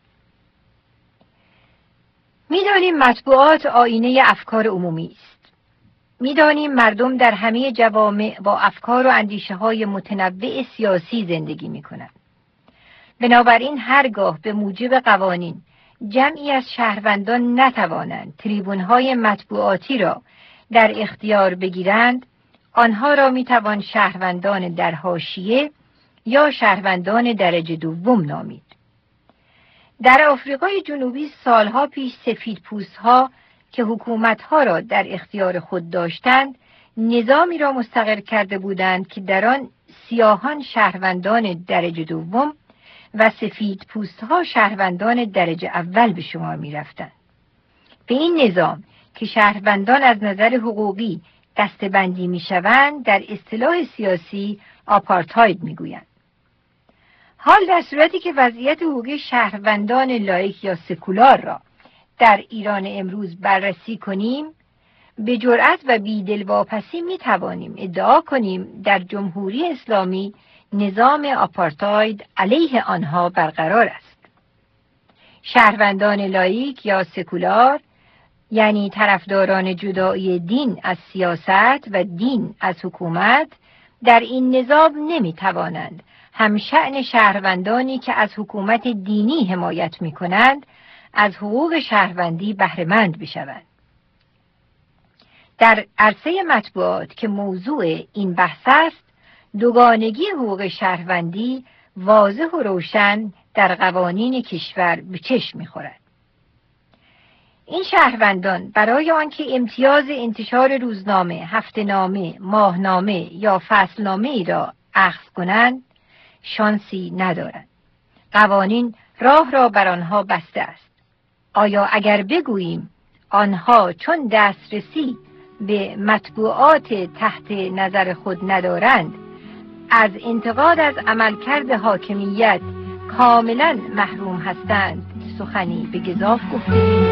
می‌دانیم مطبوعات آینه افکار عمومی است. می‌دانیم مردم در همه جوامع با افکار و اندیشه‌های متنوع سیاسی زندگی می‌کنند. بنابراین هرگاه به موجب قوانین جمعی از شهروندان نتوانند تریبون‌های مطبوعاتی را در اختیار بگیرند، آنها را می‌توان شهروندان در حاشیه یا شهروندان درجه دوم نامید. در آفریقای جنوبی سالها پیش سفیدپوست‌ها که حکومت‌ها را در اختیار خود داشتند، نظامی را مستقر کرده بودند که در آن سیاهان شهروندان درجه دوم و سفیدپوست‌ها شهروندان درجه اول به شمار می‌رفتند. به این نظام که شهروندان از نظر حقوقی دسته‌بندی می‌شوند در اصطلاح سیاسی آپارتاید می‌گویند. حال در صورتی که وضعیت حقوقی شهروندان لاییک یا سکولار را در ایران امروز بررسی کنیم، به جرأت و بی‌دلواپسی می‌توانیم ادعا کنیم در جمهوری اسلامی نظام آپارتاید علیه آنها برقرار است. شهروندان لاییک یا سکولار یعنی طرفداران جدایی دین از سیاست و دین از حکومت در این نظام نمی‌توانند همشأن شهروندانی که از حکومت دینی حمایت می‌کنند از حقوق شهروندی بهره مند بشوند. در عرصه مطبوعات که موضوع این بحث است، دوگانگی حقوق شهروندی واضح و روشن در قوانین کشور به چشم می‌خورد. این شهروندان برای آنکه امتیاز انتشار روزنامه، هفته‌نامه، ماهنامه یا فصلنامه ای را اخذ کنند، شانسی ندارند. قوانین راه را بر آنها بسته است. آیا اگر بگوییم آنها چون دسترسی به مطبوعات تحت نظر خود ندارند، از انتقاد از عملکرد حاکمیت کاملا محروم هستند، سخنی به گزاف گفتیم؟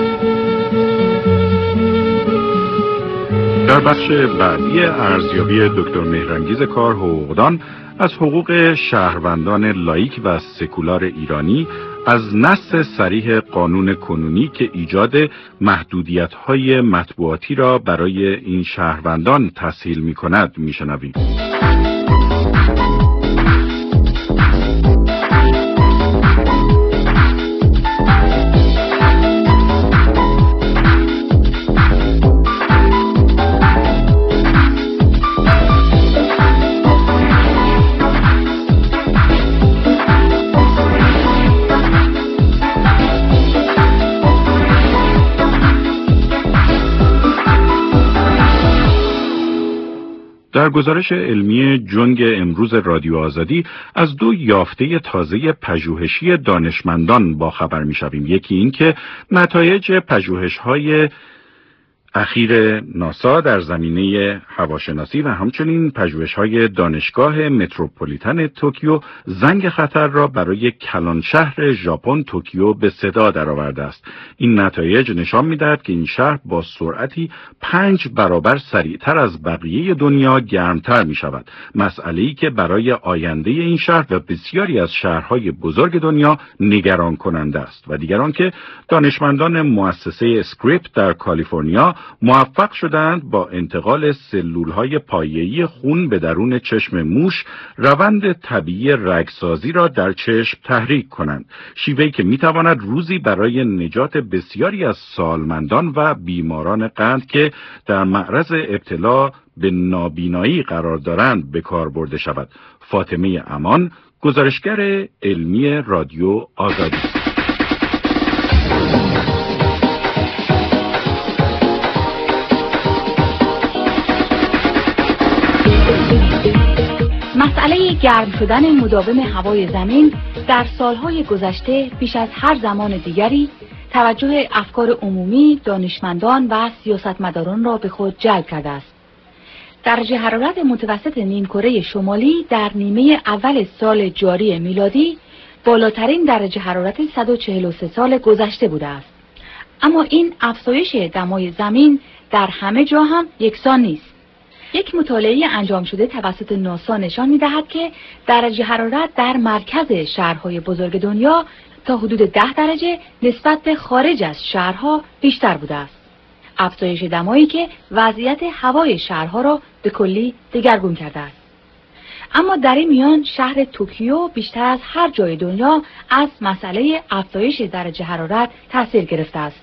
در بخش بعدی ارزیابی دکتر مهرانگیز کار حقوقدان از حقوق شهروندان لاییک و سکولار ایرانی از نص صریح قانون کنونی که ایجاد محدودیت‌های مطبوعاتی را برای این شهروندان تسهیل می‌کند می‌شنویم. در گزارش علمی جنگ امروز رادیو آزادی از دو یافته تازه پژوهشی دانشمندان با خبر می‌شویم. یکی این که نتایج پژوهش‌های اخیر ناسا در زمینه هواشناسی و همچنین پژوهش‌های دانشگاه متروپولیتن توکیو زنگ خطر را برای کلان شهر ژاپن توکیو به صدا درآورده است. این نتایج نشان می‌دهد که این شهر با سرعتی 5 برابر سریعتر از بقیه دنیا گرمتر می‌شود. مسئله‌ای که برای آینده این شهر و بسیاری از شهرهای بزرگ دنیا نگران کننده است. و دیگر آنکه دانشمندان مؤسسه اسکریپت در کالیفرنیا موفق شدند با انتقال سلولهای پایه‌ای خون به درون چشم موش روند طبیعی رگسازی را در چشم تحریک کنند، شیوهی که میتواند روزی برای نجات بسیاری از سالمندان و بیماران قند که در معرض ابتلا به نابینایی قرار دارند به کار برده شود. فاطمه امان، گزارشگر علمی رادیو آزادی. مسئله گرم شدن مداوم هوای زمین در سالهای گذشته بیش از هر زمان دیگری توجه افکار عمومی، دانشمندان و سیاستمداران را به خود جلب کرده است. درجه حرارت متوسط نیمکره شمالی در نیمه اول سال جاری میلادی بالاترین درجه حرارت 143 سال گذشته بوده است. اما این افزایش دمای زمین در همه جا هم یکسان نیست. یک مطالعه انجام شده توسط ناسا نشان می‌دهد که درجه حرارت در مرکز شهرهای بزرگ دنیا تا حدود 10 درجه نسبت به خارج از شهرها بیشتر بوده است. افزایش دمایی که وضعیت هوای شهرها را به کلی دگرگون کرده است. اما در این میان شهر توکیو بیشتر از هر جای دنیا از مسئله افزایش درجه حرارت تأثیر گرفته است.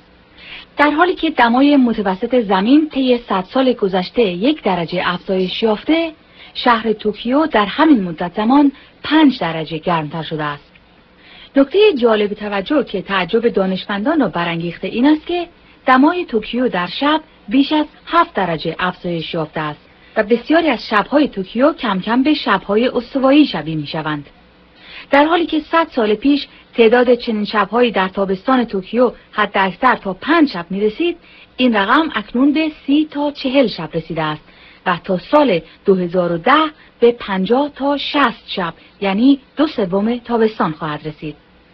در حالی که دمای متوسط زمین طی 100 سال گذشته 1 درجه افزایش یافته، شهر توکیو در همین مدت زمان 5 درجه گرمتر شده است. نکته جالب توجه که تعجب دانشمندان را برانگیخته این است که دمای توکیو در شب بیش از 7 درجه افزایش یافته است و بسیاری از شب‌های توکیو کم کم به شب‌های استوایی شبیه می‌شوند. در حالی که 100 سال پیش تعداد چنین شب‌هایی در تابستان توکیو حداکثر تا 5 شب می‌رسید، این رقم اکنون به 30 تا 40 شب رسیده است و تا سال 2010 به 50 تا 60 شب، یعنی 2/3 تابستان خواهد رسید.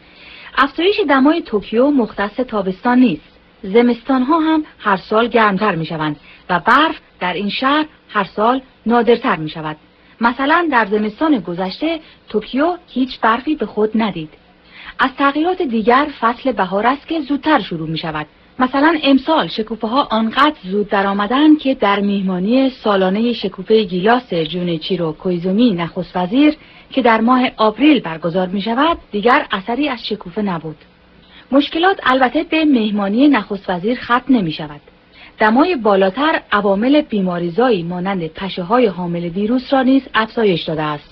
افزایش دمای توکیو مختص تابستان نیست. زمستان‌ها هم هر سال گرمتر می‌شوند و برف در این شهر هر سال نادرتر می‌شود. مثلا در زمستان گذشته توکیو هیچ برفی به خود ندید. از تغییرات دیگر فصل بهار است که زودتر شروع می‌شود. مثلا امسال شکوفه‌ها آنقدر زود درآمدند که در میهمانی سالانه شکوفه گیلاس جونیچیرو کویزومی نخست وزیر که در ماه آوریل برگزار می‌شود دیگر اثری از شکوفه نبود. مشکلات البته به مهمانی نخست وزیر ختم نمی‌شود. دمای بالاتر عوامل بیماریزایی مانند پشه‌های حامل ویروس را نیز افزایش داده است.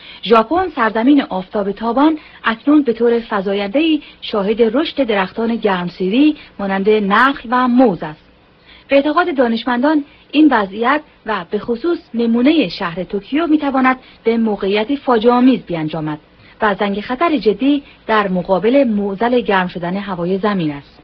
ژاپن سرزمین آفتاب تابان اکنون به طور فزاینده‌ای شاهد رشد درختان گرمسیری مانند نخل و موز است. به اعتقاد دانشمندان این وضعیت و به خصوص نمونه شهر توکیو می‌تواند به موقعیتی فاجعه‌آمیز بیانجامد و زنگ خطر جدی در مقابل معضل گرم شدن هوای زمین است.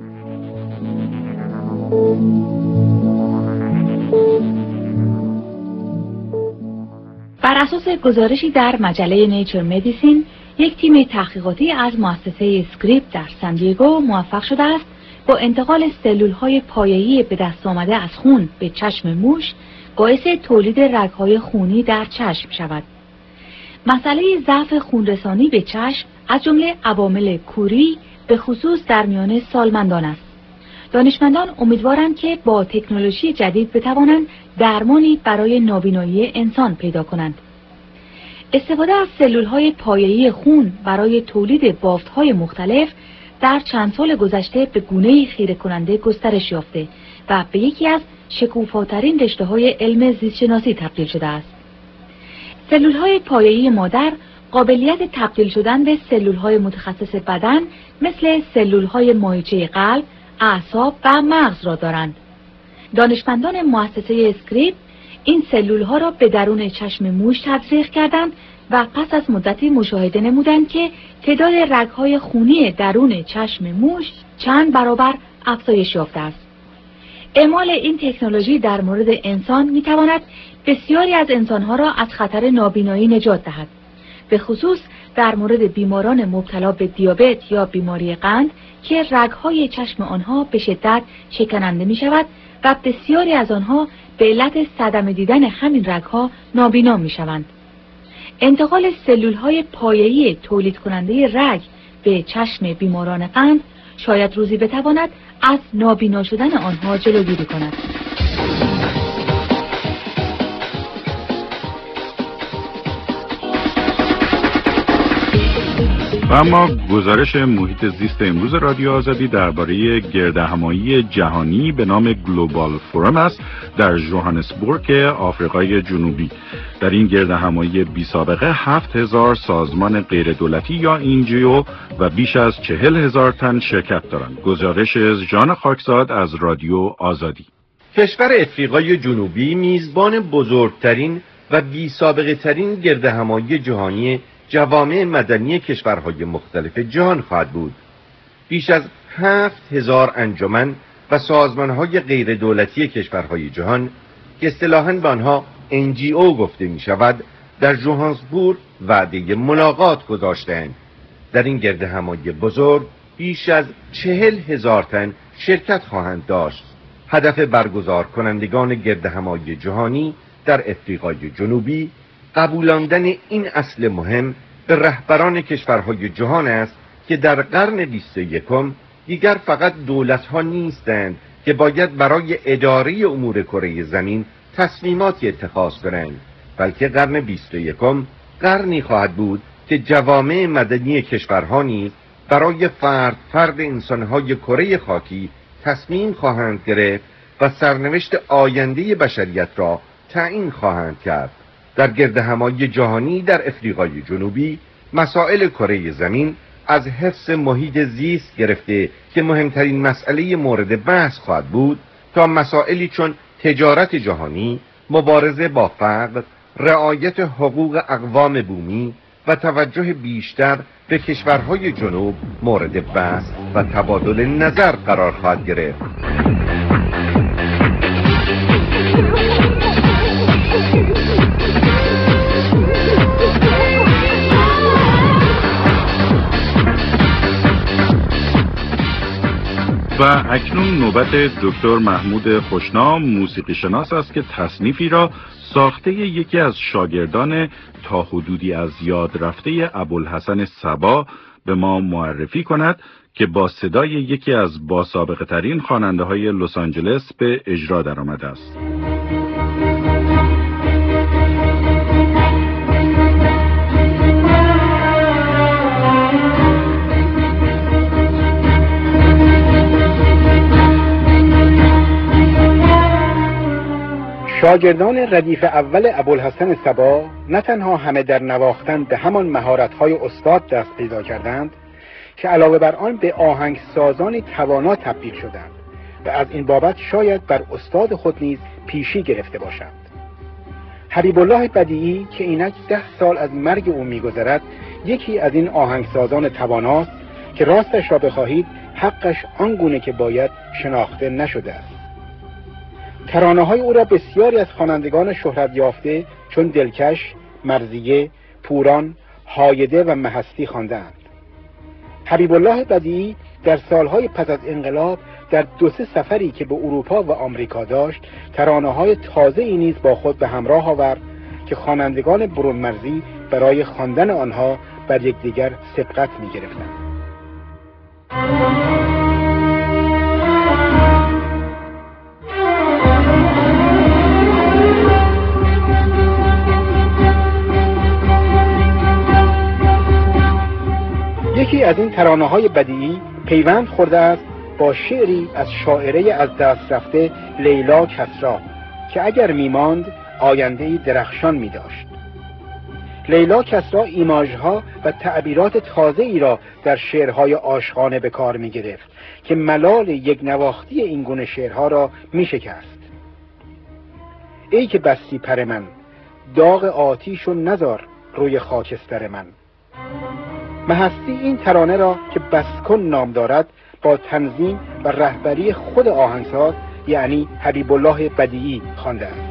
بر اساس گزارشی در مجله نیچر مدیسین، یک تیم تحقیقاتی از مؤسسه اسکریپ در سن دیگو موفق شده است با انتقال سلول‌های پایه‌ای به دست آمده از خون به چشم موش باعث تولید رگ‌های خونی در چشم شود. مسئله ضعف خونرسانی به چشم از جمله عوامل کوری به خصوص در میان سالمندان است. دانشمندان امیدوارند که با تکنولوژی جدید بتوانند درمانی برای نابینایی انسان پیدا کنند. استفاده از سلول‌های پایه‌ای خون برای تولید بافت‌های مختلف در چند سال گذشته به گونه‌ای خیره کننده گسترش یافته و به یکی از شکوفاترین رشته‌های علم زیستشناسی تبدیل شده است. سلول‌های پایه‌ای مادر قابلیت تبدیل شدن به سلول‌های متخصص بدن مثل سلول‌های ماهیچه قلب، اعصاب و مغز را دارند. دانشمندان مؤسسه اسکریپ این سلول‌ها را به درون چشم موش تزریق کردند و پس از مدتی مشاهده نمودند که تعداد رگ‌های خونی درون چشم موش چند برابر افزایش یافته است. اعمال این تکنولوژی در مورد انسان می‌تواند بسیاری از انسان‌ها را از خطر نابینایی نجات دهد. به خصوص در مورد بیماران مبتلا به دیابت یا بیماری قند که رگ‌های چشم آنها به شدت شکننده می‌شود و بسیاری از آنها به علت صدمه دیدن همین رگ‌ها نابینا می‌شوند. انتقال سلول‌های پایه‌ای تولید کننده رگ به چشم بیماران قند شاید روزی بتواند از نابینا شدن آنها جلوگیری کند. و اما گزارش محیط زیست امروز رادیو آزادی درباره گردهمایی جهانی به نام گلوبال فورم است در ژوهانسبورگ آفریقای جنوبی. در این گردهمایی بی سابقه 7000 سازمان غیر دولتی یا NGO و بیش از 40,000 تن شرکت دارند. گزارش ژان خاکزاد از رادیو آزادی. کشور افریقای جنوبی میزبان بزرگترین و بی سابقه ترین گردهمایی جهانی جوامع مدنی کشورهای مختلف جهان خواهد بود. بیش از 7000 انجمن و سازمانهای غیر دولتی کشورهای جهان که اصطلاحاً به آنها NGO گفته می شود در ژوهانسبورگ وعده ملاقات گذاشتند. در این گردهمایی بزرگ بیش از 40,000 تن شرکت خواهند داشت. هدف برگزار کنندگان گردهمایی جهانی در افریقای جنوبی قبولاندن این اصل مهم به رهبران کشورهای جهان است که در قرن 21 دیگر فقط دولت‌ها نیستند که باید برای اداره امور کره زمین تصمیماتی اتخاذ کنند، بلکه قرن 21 قرنی خواهد بود که جوامع مدنی کشورها نیز برای فرد انسان‌های کره خاکی تصمیم خواهند گرفت و سرنوشت آینده بشریت را تعیین خواهند کرد. در گردهمایی جهانی در افریقای جنوبی مسائل کره زمین از حفظ محیط زیست گرفته که مهمترین مسئله مورد بحث خواهد بود تا مسائلی چون تجارت جهانی، مبارزه با فقر، رعایت حقوق اقوام بومی و توجه بیشتر به کشورهای جنوب مورد بحث و تبادل نظر قرار خواهد گرفت. و اکنون نوبت دکتر محمود خوشنام موسیقی شناس است که تصنیفی را ساخته یکی از شاگردان تا حدودی از یاد رفته ابوالحسن صبا به ما معرفی کند که با صدای یکی از باسابقه ترین خواننده های لس آنجلس به اجرا درآمده است. شاگردان ردیف اول ابوالحسن صبا نه تنها همه در نواختن به همان مهارت‌های استاد دست پیدا کردند که علاوه بر آن به آهنگسازانی توانا تبدیل شدند و از این بابت شاید بر استاد خود نیز پیشی گرفته باشند. حبیب الله بدیعی که اینک 10 سال از مرگ او می‌گذرد یکی از این آهنگسازان تواناست که راستش را بخواهید حقش آنگونه که باید شناخته نشده است. ترانه‌های او را بسیاری از خوانندگان شهرت یافته چون دلکش، مرضیه، پوران، هایده و مهستی خواندند. حبیب الله بدیعی در سالهای پس از انقلاب در 2-3 سفری که به اروپا و آمریکا داشت ترانه‌های تازه‌ای نیز با خود به همراه آورد که خوانندگان برون مرزی برای خواندن آنها بر یکدیگر سبقت می‌گرفتند. یکی از این ترانه‌های بدیعی پیوند خورده است با شعری از شاعره از دست رفته لیلا کسری که اگر میماند آینده‌ای درخشان می‌داشت. لیلا کسری ایماژها و تعبیرات تازه‌ای را در شعرهای عاشقانه به کار می‌گرفت که ملال یک نواختی این گونه شعرها را می‌شکست. ای که بستی پر من داغ آتیش و نزار روی خاکستر من. مهستی این ترانه را که بسکن نام دارد با تنظیم و رهبری خود آهنگساز یعنی حبیب الله بدیعی خوانده است.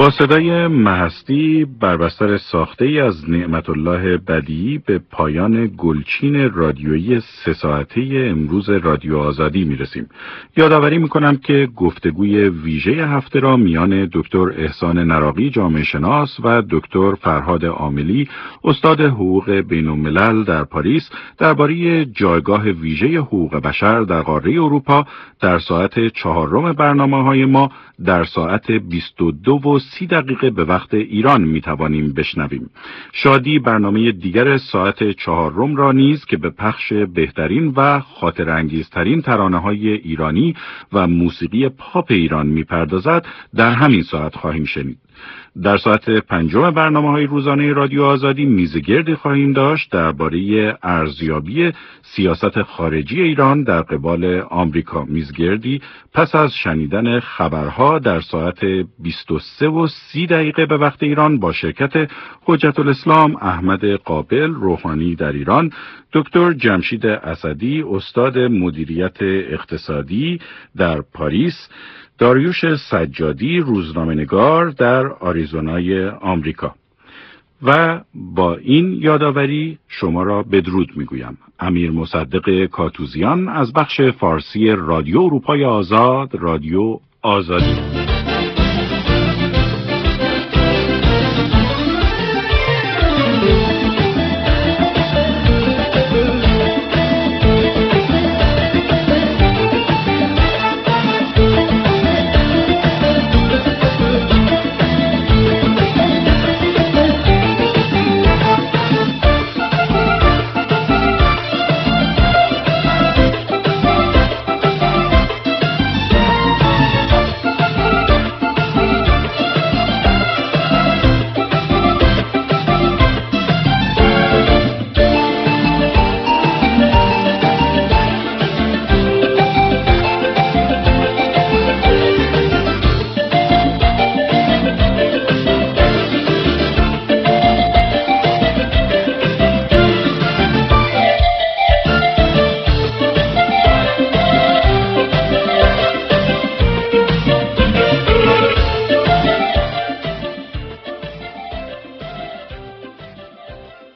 با صدای مهستی بر بستر ساخته ای از نعمت الله بدیعی به پایان گلچین رادیویی 3 ساعته امروز رادیو آزادی میرسیم. یادآوری میکنم که گفتگوی ویژه هفته را میان دکتر احسان نراقی جامعه شناس و دکتر فرهاد عاملی استاد حقوق بین الملل در پاریس درباره جایگاه ویژه حقوق بشر در قاره اروپا در ساعت 4 برنامه‌های ما در ساعت 22:30 به وقت ایران میتوانیم بشنویم. شادی برنامه دیگر ساعت 4 را نیز که به پخش بهترین و خاطرانگیزترین ترانه‌های ایرانی و موسیقی پاپ ایران میپردازد در همین ساعت خواهیم شنید. در ساعت 5 برنامه‌های روزانه رادیو آزادی میزگردی خواهیم داشت درباره ارزیابی سیاست خارجی ایران در قبال آمریکا. میزگردی پس از شنیدن خبرها در ساعت 23:30 به وقت ایران با شرکت حجت الاسلام احمد قابل روحانی در ایران، دکتر جمشید اسدی استاد مدیریت اقتصادی در پاریس، داریوش سجادی روزنامه‌نگار در آریزونای آمریکا. و با این یادآوری شما را بدرود میگویم. امیر مصدق کاتوزیان از بخش فارسی رادیو اروپای آزاد، رادیو آزادی.